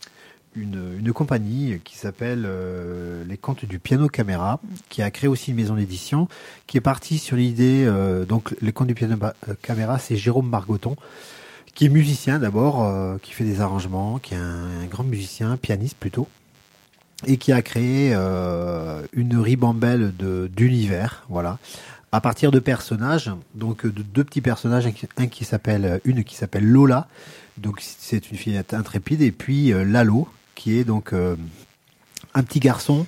compagnie qui s'appelle Les Contes du Piano Caméra, qui a créé aussi une maison d'édition, qui est partie sur l'idée, donc Les Contes du Piano Caméra, c'est Jérôme Margoton, qui est musicien d'abord, qui fait des arrangements, qui est un grand musicien, pianiste plutôt, et qui a créé une ribambelle d'univers, voilà, à partir de personnages, donc de 2 petits personnages, une qui s'appelle Lola, donc c'est une fille intrépide, et puis Lalo, qui est donc un petit garçon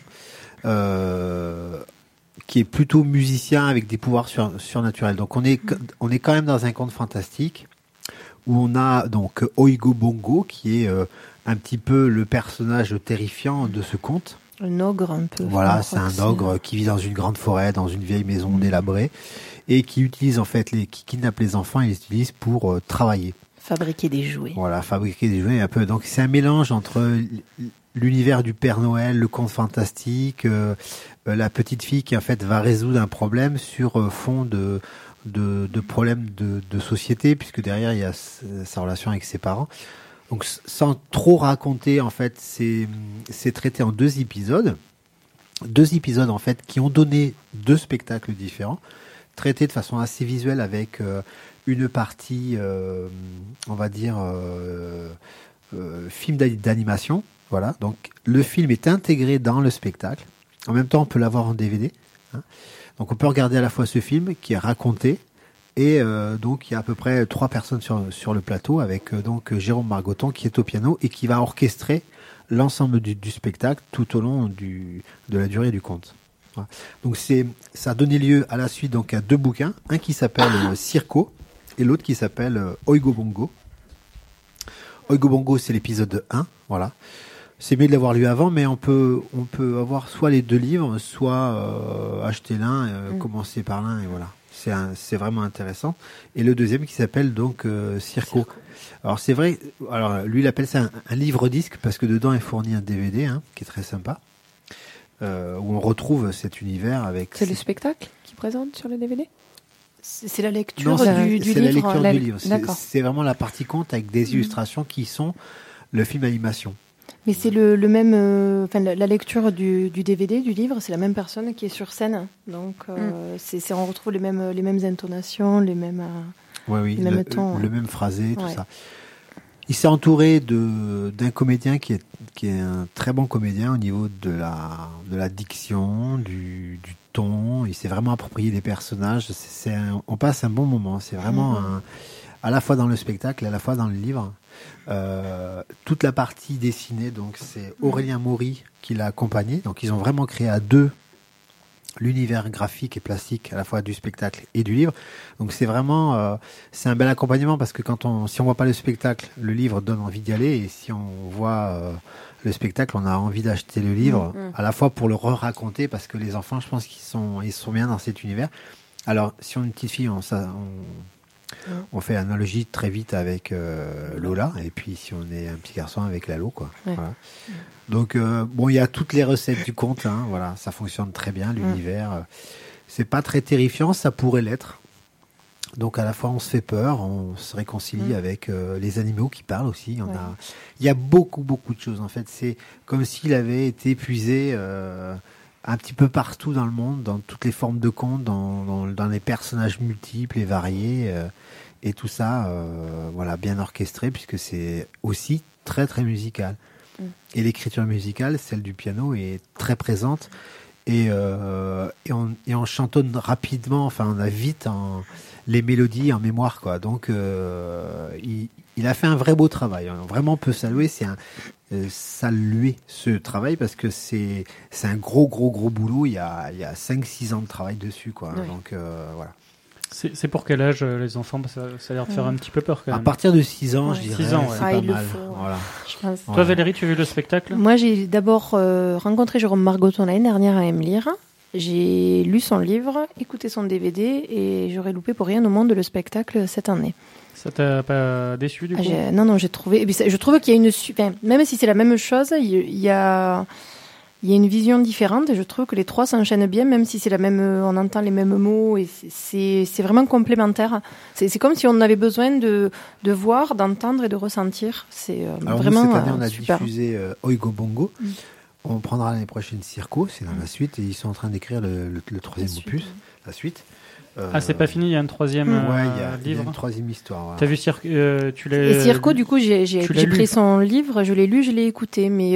qui est plutôt musicien avec des pouvoirs surnaturels. Donc on est quand même dans un conte fantastique où on a donc Oigo Bongo qui est un petit peu le personnage terrifiant de ce conte. Un ogre un peu. Voilà, c'est un ogre qui vit dans une grande forêt, dans une vieille maison délabrée, et qui utilise en fait qui kidnappe les enfants et les utilise pour travailler. Fabriquer des jouets. Voilà, fabriquer des jouets un peu. Donc c'est un mélange entre l'univers du Père Noël, le conte fantastique, la petite fille qui en fait va résoudre un problème sur fond de problèmes de société, puisque derrière il y a sa relation avec ses parents. Donc sans trop raconter, en fait, c'est traité en 2 épisodes. 2 épisodes en fait qui ont donné 2 spectacles différents, traités de façon assez visuelle avec une partie, on va dire, film d'animation. Voilà, donc le film est intégré dans le spectacle. En même temps, on peut l'avoir en DVD. Donc on peut regarder à la fois ce film qui est raconté, et donc il y a à peu près 3 personnes sur le plateau, avec donc Jérôme Margoton qui est au piano et qui va orchestrer l'ensemble du spectacle tout au long de la durée du conte. Voilà. Donc ça a donné lieu à la suite donc à 2 bouquins, un qui s'appelle Circo et l'autre qui s'appelle Oigo Bongo. Oigo Bongo, c'est l'épisode 1, voilà. C'est mieux de l'avoir lu avant, mais on peut avoir soit les 2 livres, soit acheter l'un, commencer par l'un, et voilà. C'est vraiment intéressant. Et le deuxième qui s'appelle donc Circo. Alors c'est vrai, alors lui il appelle ça un livre-disque parce que dedans est fourni un DVD qui est très sympa, où on retrouve cet univers avec... C'est le spectacle qui présente sur le DVD ? C'est la lecture du livre. C'est la lecture du livre. C'est vraiment la partie conte avec des illustrations qui sont le film animation. Mais c'est le même, la lecture du DVD, du livre, c'est la même personne qui est sur scène. Donc, on retrouve les mêmes intonations, les mêmes tons. Le même phrasé, tout ça. Il s'est entouré d'un comédien qui est un très bon comédien au niveau de la diction, du ton. Il s'est vraiment approprié des personnages. On passe un bon moment. C'est vraiment à la fois dans le spectacle et à la fois dans le livre. Toute la partie dessinée, donc c'est Aurélien Maury qui l'a accompagné. Donc ils ont vraiment créé à 2 l'univers graphique et plastique à la fois du spectacle et du livre. Donc c'est vraiment c'est un bel accompagnement parce que si on voit pas le spectacle, le livre donne envie d'y aller, et si on voit le spectacle, on a envie d'acheter le livre à la fois pour le raconter, parce que les enfants, je pense qu'ils sont bien dans cet univers. Alors si on est une petite fille, on fait l'analogie très vite avec Lola, et puis si on est un petit garçon avec Lalo, quoi. Ouais. Voilà. Donc il y a toutes les recettes du conte, hein, voilà, ça fonctionne très bien, l'univers. C'est pas très terrifiant, ça pourrait l'être. Donc à la fois on se fait peur, on se réconcilie avec les animaux qui parlent aussi. Il y a beaucoup de choses en fait. C'est comme s'il avait été puisé un petit peu partout dans le monde, dans toutes les formes de contes, dans les personnages multiples et variés, et tout ça, bien orchestré, puisque c'est aussi très très musical. Et l'écriture musicale, celle du piano, est très présente, et on chantonne rapidement. Enfin, on a vite les mélodies en mémoire, quoi. Donc, il a fait un vrai beau travail. Vraiment, on peut saluer. Saluer ce travail, parce que c'est un gros boulot. Il y a 5-6 ans de travail dessus, quoi. Ouais. Donc voilà. C'est pour quel âge les enfants? Ça a l'air de faire un petit peu peur quand même. À partir de 6 ans, je dirais. 6 ans, c'est pas mal. Voilà. Je pense. Toi, Valérie, tu as vu le spectacle? Moi, j'ai d'abord rencontré Jérôme Margoton l'année dernière à Aime-Lire. J'ai lu son livre, écouté son DVD, et j'aurais loupé pour rien au monde le spectacle cette année. Ça t'a pas déçu du coup? Non, j'ai trouvé. Je trouve qu'il y a même si c'est la même chose, il y a une vision différente, et je trouve que les trois s'enchaînent bien, même si c'est on entend les mêmes mots, et c'est vraiment complémentaire. C'est comme si on avait besoin de voir, d'entendre et de ressentir. C'est vraiment cette année, on a super. diffusé Oigo Bongo. On prendra l'année prochaine Circo, c'est dans la suite, et ils sont en train d'écrire le troisième opus, la suite. C'est pas fini, il y a un troisième livre. Il y a une troisième histoire. Voilà. T'as vu Circo, Et Circo, du coup, j'ai pris son livre, je l'ai lu, je l'ai écouté, mais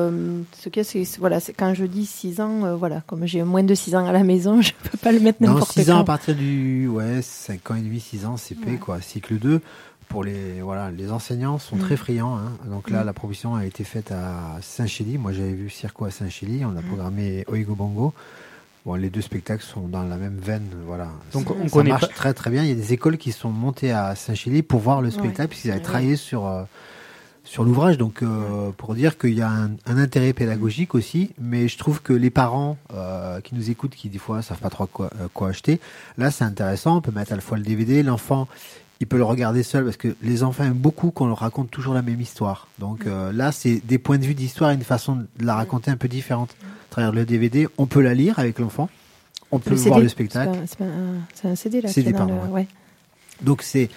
c'est quand je dis 6 ans, comme j'ai moins de 6 ans à la maison, je peux pas le mettre n'importe quand. 6 ans à partir du 5 ans et demi, 6 ans, CP, quoi, cycle 2. Pour les enseignants sont très friands, hein. Donc là, la proposition a été faite à Saint-Chély. Moi, j'avais vu Circo à Saint-Chély. On a programmé Oigo Bongo. Bon, les deux spectacles sont dans la même veine, voilà. Donc ça marche très très bien. Il y a des écoles qui sont montées à Saint-Chély pour voir le spectacle, puisqu'ils avaient travaillé sur l'ouvrage. Donc pour dire qu'il y a un intérêt pédagogique aussi, mais je trouve que les parents qui nous écoutent, qui des fois savent pas trop quoi acheter, là c'est intéressant. On peut mettre à la fois le DVD, l'enfant il peut le regarder seul, parce que les enfants aiment beaucoup qu'on leur raconte toujours la même histoire. Donc là, c'est des points de vue d'histoire et une façon de la raconter un peu différente. À travers le DVD, on peut la lire avec l'enfant, on peut voir le spectacle. C'est un CD là. CD, pardon. Ouais. Donc c'est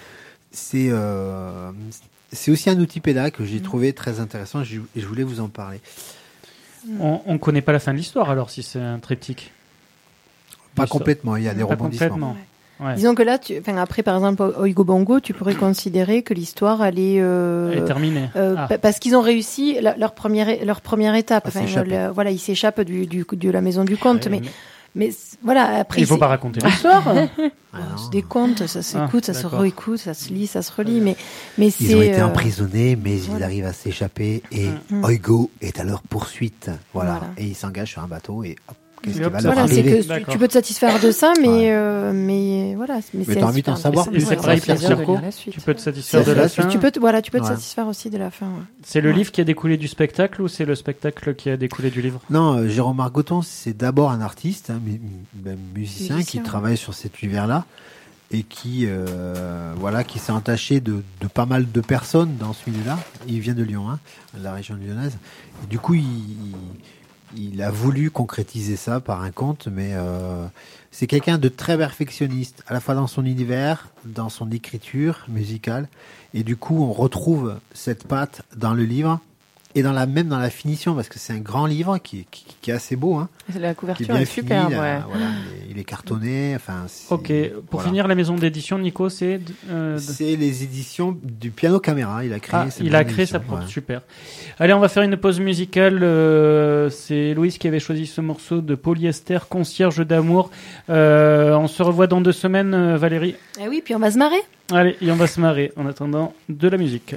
aussi un outil pédagogique que j'ai trouvé très intéressant, et je voulais vous en parler. On connaît pas la fin de l'histoire alors, si c'est un triptyque? Pas complètement, il y a des rebondissements. Ouais. Disons que là, après, par exemple, Oigo Bongo, tu pourrais considérer que l'histoire, elle est terminée. Parce qu'ils ont réussi leur première étape. Enfin, ils s'échappent de la maison du conte. Mais voilà, après. Il faut pas raconter l'histoire. C'est des contes, ça s'écoute, ça se réécoute, ça se lit, ça se relit. Mais ils ont été emprisonnés, mais ils arrivent à s'échapper, et Oigo est à leur poursuite. Voilà. Et ils s'engagent sur un bateau, et hop. C'est que tu peux te satisfaire de ça, mais voilà. Mais t'as envie d'en savoir plus. C'est pareil pour Circo. Tu peux te satisfaire de la fin. Tu peux te satisfaire aussi de la fin. Ouais. C'est le livre qui a découlé du spectacle, ou c'est le spectacle qui a découlé du livre? Non, Jérôme Margoton, c'est d'abord un artiste, musicien qui travaille sur cet univers-là, et qui s'est entaché de pas mal de personnes dans ce milieu-là. Il vient de Lyon, de la région lyonnaise. Et du coup, il a voulu concrétiser ça par un conte, mais c'est quelqu'un de très perfectionniste, à la fois dans son univers, dans son écriture musicale, et du coup on retrouve cette patte dans le livre, et même dans la finition, parce que c'est un grand livre qui est assez beau. La couverture est superbe. Il est cartonné. Ok, pour finir, la maison d'édition, Nico, c'est les éditions du Piano Caméra. Il a créé sa propre. Super. Allez, on va faire une pause musicale. C'est Louise qui avait choisi ce morceau de Polyester, Concierge d'amour. On se revoit dans 2 semaines, Valérie. Eh oui, puis on va se marrer. Allez, et on va se marrer en attendant de la musique.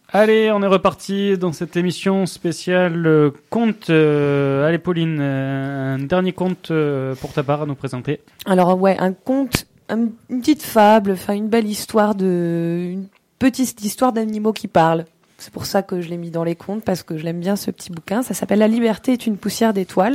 Allez, on est reparti dans cette émission spéciale conte. Allez, Pauline, un dernier conte pour ta part à nous présenter. Alors, ouais, un conte, une petite fable, enfin, une belle histoire une petite histoire d'animaux qui parlent. C'est pour ça que je l'ai mis dans les contes, parce que je l'aime bien, ce petit bouquin. Ça s'appelle La liberté est une poussière d'étoiles,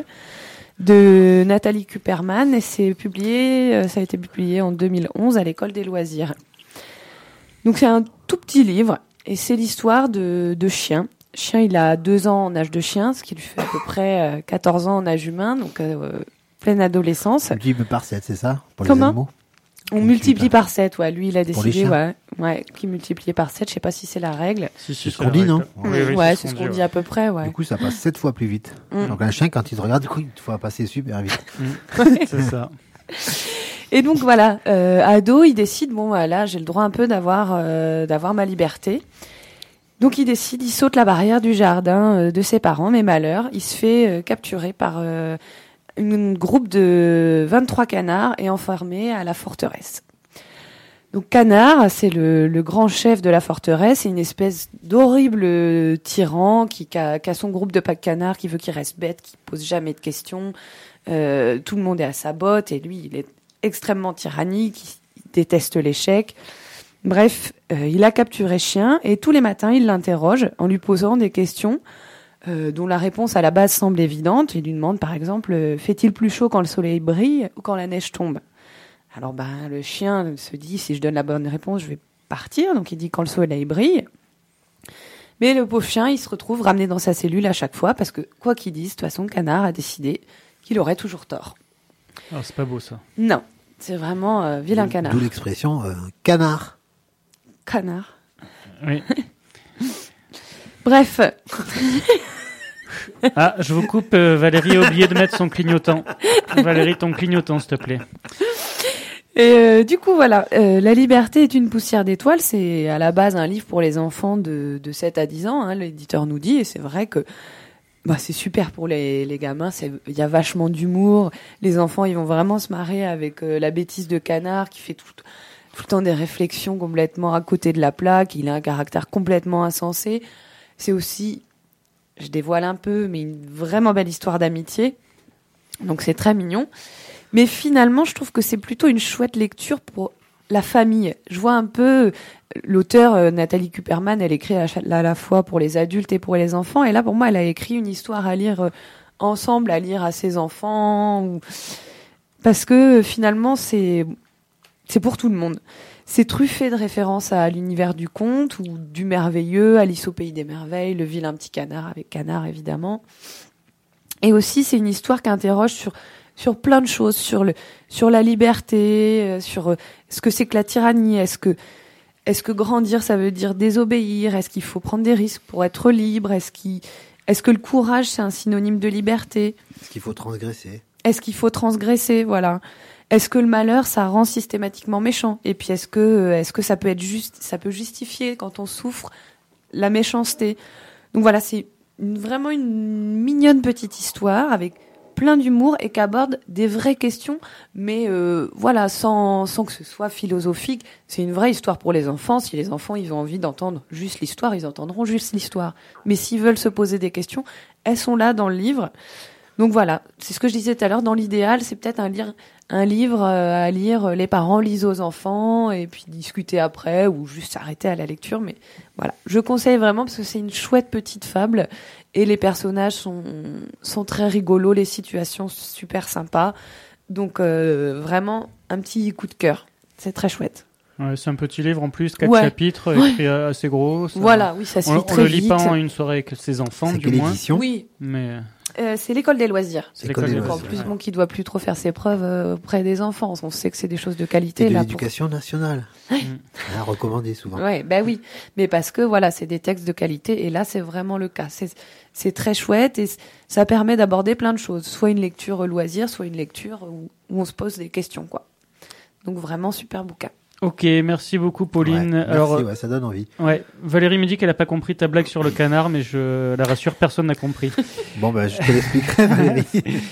de Nathalie Kuperman, et ça a été publié en 2011 à l'École des loisirs. Donc, c'est un tout petit livre. Et c'est l'histoire de Chien. Chien, il a 2 ans en âge de chien, ce qui lui fait à peu près 14 ans en âge humain, donc pleine adolescence. Multiple par 7, c'est ça pour Comment les animaux? On multiplie par 7, ouais. Lui, il a décidé, qu'il multipliait par 7. Je sais pas si c'est la règle. C'est ce qu'on dit, non? Ouais, c'est ce qu'on dit à peu près, ouais. Du coup, ça passe 7 fois plus vite. Donc un chien, quand il te regarde, du coup, il faut passer super vite. C'est ça. Et donc voilà, ado, il décide, bon voilà, j'ai le droit un peu d'avoir ma liberté. Donc il décide, il saute la barrière du jardin de ses parents, mais malheur, il se fait capturer par un groupe de 23 canards et enfermé à la forteresse. Donc Canard, c'est le grand chef de la forteresse, c'est une espèce d'horrible tyran qui a son groupe de canards qui veut qu'il reste bête, qui pose jamais de questions. Tout le monde est à sa botte et lui, il est extrêmement tyrannique, il déteste l'échec. Bref, il a capturé Chien et tous les matins, il l'interroge en lui posant des questions dont la réponse à la base semble évidente. Il lui demande par exemple, fait-il plus chaud quand le soleil brille ou quand la neige tombe? Alors le chien se dit, si je donne la bonne réponse, je vais partir. Donc il dit quand le soleil brille. Mais le pauvre chien, il se retrouve ramené dans sa cellule à chaque fois parce que quoi qu'il dise, de toute façon, Canard a décidé qu'il aurait toujours tort. Alors c'est pas beau ça. Non, c'est vraiment vilain canard. D'où l'expression canard. Canard. Oui. Bref. Ah, je vous coupe. Valérie a oublié de mettre son clignotant. Valérie, ton clignotant, s'il te plaît. Et du coup, voilà. La liberté est une poussière d'étoiles. C'est à la base un livre pour les enfants de 7 à 10 ans. Hein, l'éditeur nous dit. Et c'est vrai que c'est super pour les gamins. Il y a vachement d'humour. Les enfants, ils vont vraiment se marrer avec la bêtise de Canard qui fait tout le temps des réflexions complètement à côté de la plaque. Il a un caractère complètement insensé. C'est aussi, je dévoile un peu, mais une vraiment belle histoire d'amitié. Donc c'est très mignon. Mais finalement, je trouve que c'est plutôt une chouette lecture pour la famille. Je vois un peu l'auteur Nathalie Kuperman, elle écrit à la fois pour les adultes et pour les enfants. Et là, pour moi, elle a écrit une histoire à lire ensemble, à lire à ses enfants. Parce que finalement, c'est pour tout le monde. C'est truffé de références à l'univers du conte ou du merveilleux, Alice au pays des merveilles, le vilain petit canard avec Canard évidemment. Et aussi, c'est une histoire qui interroge sur plein de choses, sur la liberté, sur ce que c'est que la tyrannie. Est-ce que grandir, ça veut dire désobéir? Est-ce qu'il faut prendre des risques pour être libre? Est-ce que le courage, c'est un synonyme de liberté? Est-ce qu'il faut transgresser? Voilà. Est-ce que le malheur, ça rend systématiquement méchant? Et puis est-ce que ça peut ça peut justifier quand on souffre la méchanceté? Donc voilà, c'est vraiment une mignonne petite histoire avec plein d'humour et qui aborde des vraies questions, mais sans que ce soit philosophique. C'est une vraie histoire pour les enfants. Si les enfants ils ont envie d'entendre juste l'histoire, ils entendront juste l'histoire. Mais s'ils veulent se poser des questions, elles sont là dans le livre. Donc voilà, c'est ce que je disais tout à l'heure. Dans l'idéal, c'est peut-être un livre à lire, les parents lisent aux enfants et puis discuter après ou juste s'arrêter à la lecture. Mais voilà, je conseille vraiment parce que c'est une chouette petite fable et les personnages sont très rigolos, les situations super sympas. Donc vraiment un petit coup de cœur. C'est très chouette. Ouais, c'est un petit livre en plus, 4 chapitres, écrit assez gros. Ça... Voilà, oui, ça se lit très vite. On le lit pas en une soirée avec ses enfants, c'est du moins. Édition oui. Mais... c'est l'école des loisirs. C'est l'école des loisirs. En plus, qui doit plus trop faire ses preuves auprès des enfants. On sait que c'est des choses de qualité. Et de l'éducation nationale. Recommandé souvent. Ouais, oui. Mais parce que voilà, c'est des textes de qualité et là, c'est vraiment le cas. C'est très chouette et ça permet d'aborder plein de choses. Soit une lecture loisir, soit une lecture où on se pose des questions, quoi. Donc vraiment super bouquin. Ok, merci beaucoup Pauline. Ouais, merci, ça donne envie. Ouais, Valérie me dit qu'elle n'a pas compris ta blague sur le canard, mais je la rassure, personne n'a compris. Bon, je te l'expliquerai Valérie.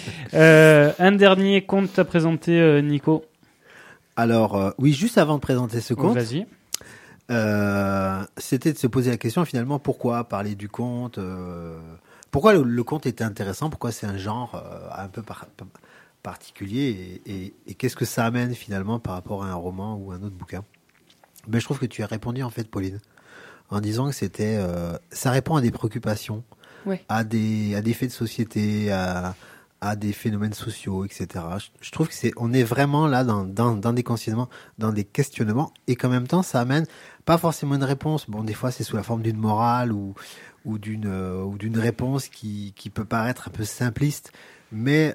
Un dernier conte à présenter, Nico. Alors, oui, juste avant de présenter ce conte, vas-y. c'était de se poser la question finalement pourquoi parler du conte, pourquoi le conte était intéressant, pourquoi c'est un genre un peu particulier et qu'est-ce que ça amène finalement par rapport à un roman ou un autre bouquin. Ben, je trouve que tu as répondu en fait, Pauline, en disant que c'était ça répond à des préoccupations, à des faits de société, à des phénomènes sociaux, etc. Je trouve que on est vraiment là dans des questionnements et qu'en même temps ça amène pas forcément une réponse. Bon, des fois c'est sous la forme d'une morale ou d'une réponse qui peut paraître un peu simpliste, mais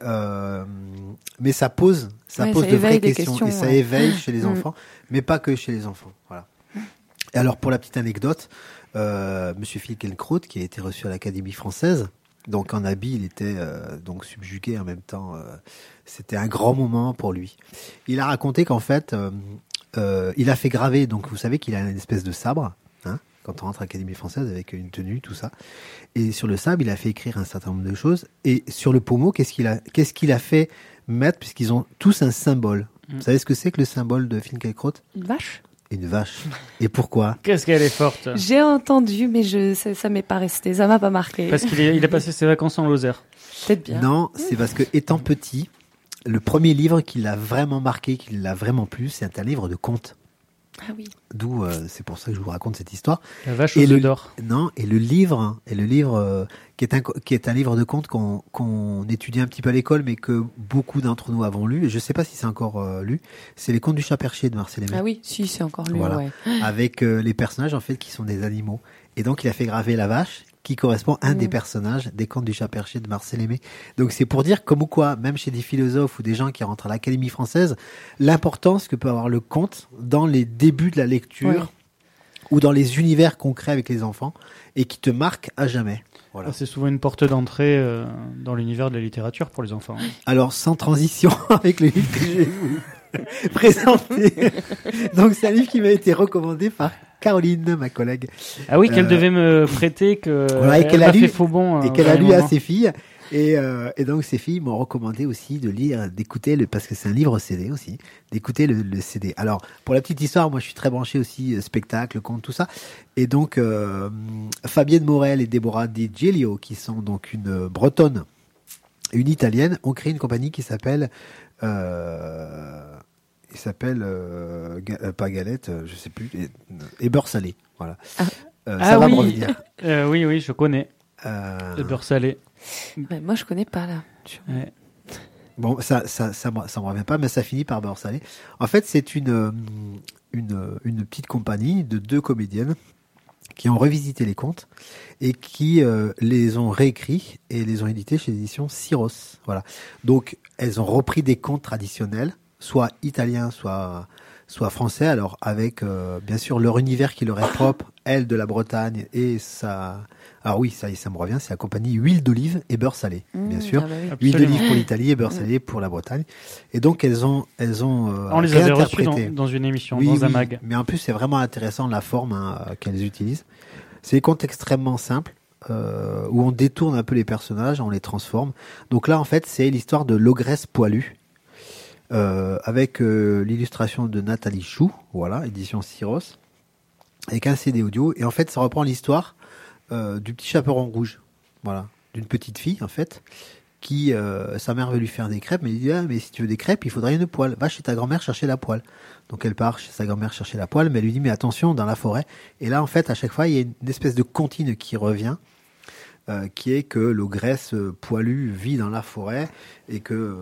ça pose de vraies questions et ça éveille chez les enfants, mais pas que chez les enfants. Voilà. Et alors pour la petite anecdote, Monsieur Finkielkraut, qui a été reçu à l'Académie française. Donc en habit, il était donc subjugué en même temps. C'était un grand moment pour lui. Il a raconté qu'en fait, il a fait graver. Donc vous savez qu'il a une espèce de sabre, hein, quand on rentre à l'Académie française avec une tenue, tout ça. Et sur le sabre, il a fait écrire un certain nombre de choses. Et sur le pommeau, qu'est-ce qu'il a fait mettre, puisqu'ils ont tous un symbole. Vous savez ce que c'est que le symbole de Finkielkraut ? Une vache. Une vache. Et pourquoi ? Qu'est-ce qu'elle est forte. J'ai entendu, mais ça m'est pas resté, ça m'a pas marqué. Parce qu'il a passé ses vacances en Lozère. Peut-être bien. Non, c'est parce que étant petit, le premier livre qui l'a vraiment marqué, qui l'a vraiment plu, c'est un livre de contes. Ah oui. D'où c'est pour ça que je vous raconte cette histoire. La vache aux œufs d'or. Non, et le livre qui est un livre de contes qu'on étudie un petit peu à l'école, mais que beaucoup d'entre nous avons lu. Et je sais pas si c'est encore lu. C'est les Contes du chat perché de Marcel Aimé. Ah oui, si c'est encore lu. Voilà. Ouais. Avec les personnages en fait qui sont des animaux. Et donc il a fait graver la vache, qui correspond à un des personnages des Contes du chat perché de Marcel Aimé. Donc c'est pour dire comme quoi, même chez des philosophes ou des gens qui rentrent à l'Académie française, l'importance que peut avoir le conte dans les débuts de la lecture ou dans les univers qu'on crée avec les enfants et qui te marquent à jamais. Voilà. C'est souvent une porte d'entrée dans l'univers de la littérature pour les enfants. Alors sans transition avec le livre que j'ai vous présenter. Donc c'est un livre qui m'a été recommandé par Caroline, ma collègue. Ah oui, qu'elle devait me prêter, voilà, et qu'elle a lu, fait faux bon. Et qu'elle a lu à ses filles. Et donc ces filles m'ont recommandé aussi de lire, d'écouter parce que c'est un livre CD aussi, d'écouter le CD. Alors pour la petite histoire, moi je suis très branché aussi spectacle, conte, tout ça. Et donc Fabienne Morel et Deborah Di Giglio, qui sont donc une Bretonne et une Italienne, ont créé une compagnie qui s'appelle pas Galette, je sais plus, et beurre salé. Voilà. Ça va me revenir. Oui, je connais. Le beurre salé. Mais moi, je connais pas là. Ouais. Bon, ça me revient pas, mais ça finit par beurre salé. En fait, c'est une petite compagnie de 2 comédiennes qui ont revisité les contes et qui les ont réécrits et les ont édités chez l'édition Syros. Voilà. Donc, elles ont repris des contes traditionnels, soit italiens, soit français, alors avec bien sûr leur univers qui leur est propre, elles de la Bretagne et ça. Alors oui, ça me revient, c'est la compagnie Huile d'olive et beurre salé, bien sûr. Ah bah oui. Huile d'olive pour l'Italie et beurre salé pour la Bretagne. Et donc elles ont on les avait reçues dans une émission, dans un mag. Mais en plus c'est vraiment intéressant la forme qu'elles utilisent. C'est des contes extrêmement simples où on détourne un peu les personnages, on les transforme. Donc là en fait c'est l'histoire de l'ogresse poilue. Avec l'illustration de Nathalie Chou, voilà, édition Syros, avec un CD audio. Et en fait, ça reprend l'histoire du petit chaperon rouge, voilà, d'une petite fille en fait, qui sa mère veut lui faire des crêpes, mais il dit mais si tu veux des crêpes, il faudrait une poêle. Va chez ta grand-mère chercher la poêle. Donc elle part chez sa grand-mère chercher la poêle, mais elle lui dit mais attention dans la forêt. Et là en fait, à chaque fois, il y a une espèce de comptine qui revient. Qui est que l'ogresse poilue vit dans la forêt et que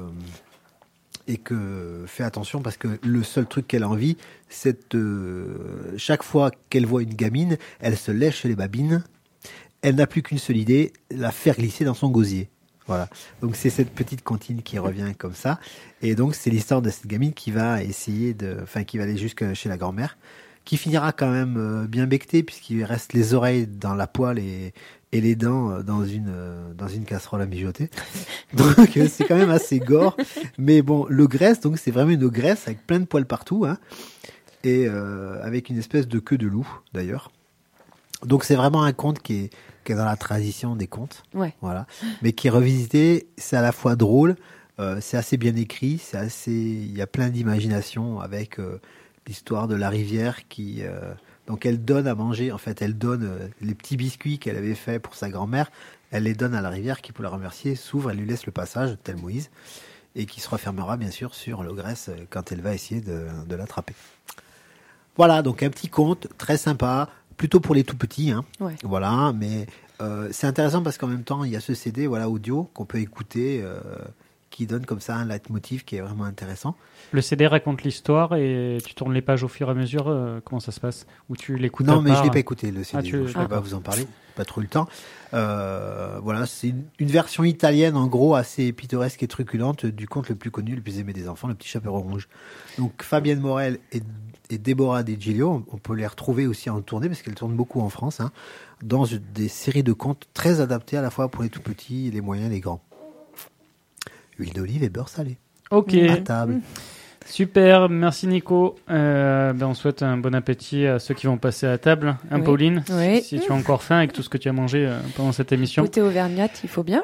fait attention parce que le seul truc qu'elle a envie, c'est chaque fois qu'elle voit une gamine, elle se lèche les babines, elle n'a plus qu'une seule idée, la faire glisser dans son gosier. Voilà. Donc c'est cette petite comptine qui revient comme ça. Et donc c'est l'histoire de cette gamine qui va qui va aller jusque chez la grand-mère, qui finira quand même bien bectée puisqu'il reste les oreilles dans la poêle et les dents dans une casserole à mijoter. Donc c'est quand même assez gore. Mais bon, l'ogresse, donc c'est vraiment une ogresse avec plein de poils partout, hein, et avec une espèce de queue de loup d'ailleurs. Donc c'est vraiment un conte qui est dans la tradition des contes, voilà, mais qui est revisité. C'est à la fois drôle, c'est assez bien écrit, il y a plein d'imagination avec l'histoire de la rivière qui Donc elle donne à manger, en fait, elle donne les petits biscuits qu'elle avait fait pour sa grand-mère, elle les donne à la rivière qui, pour la remercier, s'ouvre, elle lui laisse le passage, tel Moïse, et qui se refermera bien sûr sur l'ogresse quand elle va essayer de l'attraper. Voilà, donc un petit conte très sympa, plutôt pour les tout petits, hein. Ouais. Voilà, mais c'est intéressant parce qu'en même temps, il y a ce CD audio qu'on peut écouter, qui donne comme ça un leitmotiv qui est vraiment intéressant. Le CD raconte l'histoire et tu tournes les pages au fur et à mesure. Comment ça se passe? Ou tu l'écoutes? Non, mais je l'ai pas écouté le CD. Je ne vais pas vous en parler. Pas trop le temps. Voilà, c'est une version italienne en gros assez pittoresque et truculente du conte le plus connu, le plus aimé des enfants, Le Petit Chaperon Rouge. Donc Fabienne Morel et Déborah De Giglio, on peut les retrouver aussi en tournée parce qu'elles tournent beaucoup en France, hein, dans des séries de contes très adaptées à la fois pour les tout petits, les moyens, les grands. Huile d'olive et beurre salé. Ok. À table. Super, merci Nico. On souhaite un bon appétit à ceux qui vont passer à table. Hein, oui. Pauline, oui. Si tu as encore faim avec tout ce que tu as mangé pendant cette émission. Côté auvergnate, il faut bien.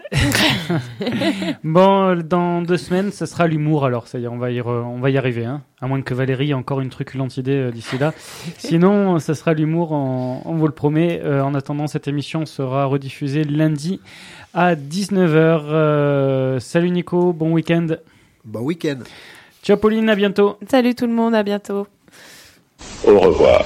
Bon, dans 2 semaines, ça sera l'humour alors. Ça y est, on va y arriver. Hein. À moins que Valérie ait encore une truculente idée d'ici là. Sinon, ça sera l'humour, on vous le promet. En attendant, cette émission sera rediffusée lundi à 19h. Salut Nico, bon week-end. Bon week-end. Ciao Pauline, à bientôt. Salut tout le monde, à bientôt. Au revoir.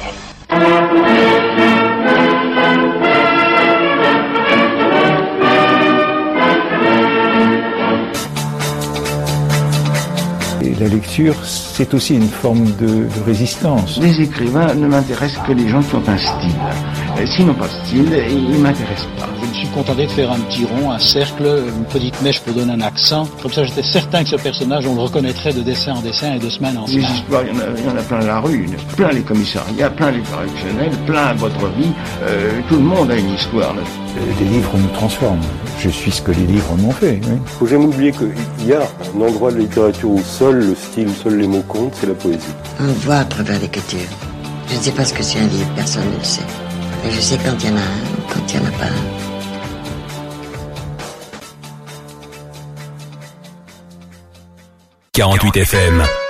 Et la lecture, c'est aussi une forme de résistance. Les écrivains ne m'intéressent que les gens qui ont un style. S'ils n'ont pas de style, ils ne m'intéressent pas. Je me suis contenté de faire un petit rond, un cercle, une petite mèche pour donner un accent. Comme ça, j'étais certain que ce personnage, on le reconnaîtrait de dessin en dessin et de semaine en semaine. Les histoires, il y en a plein la rue, plein les commissariats, plein les correctionnels, plein votre vie. Tout le monde a une histoire. Les livres nous transforment. Je suis ce que les livres m'ont fait. Oui. Faut jamais oublier qu'il y a un endroit de la littérature où seul le style, seuls les mots comptent, c'est la poésie. On voit à travers l'écriture. Je ne sais pas ce que c'est un livre, personne ne le sait. Mais je sais quand il y en a un, quand il n'y en a pas un. 48 FM.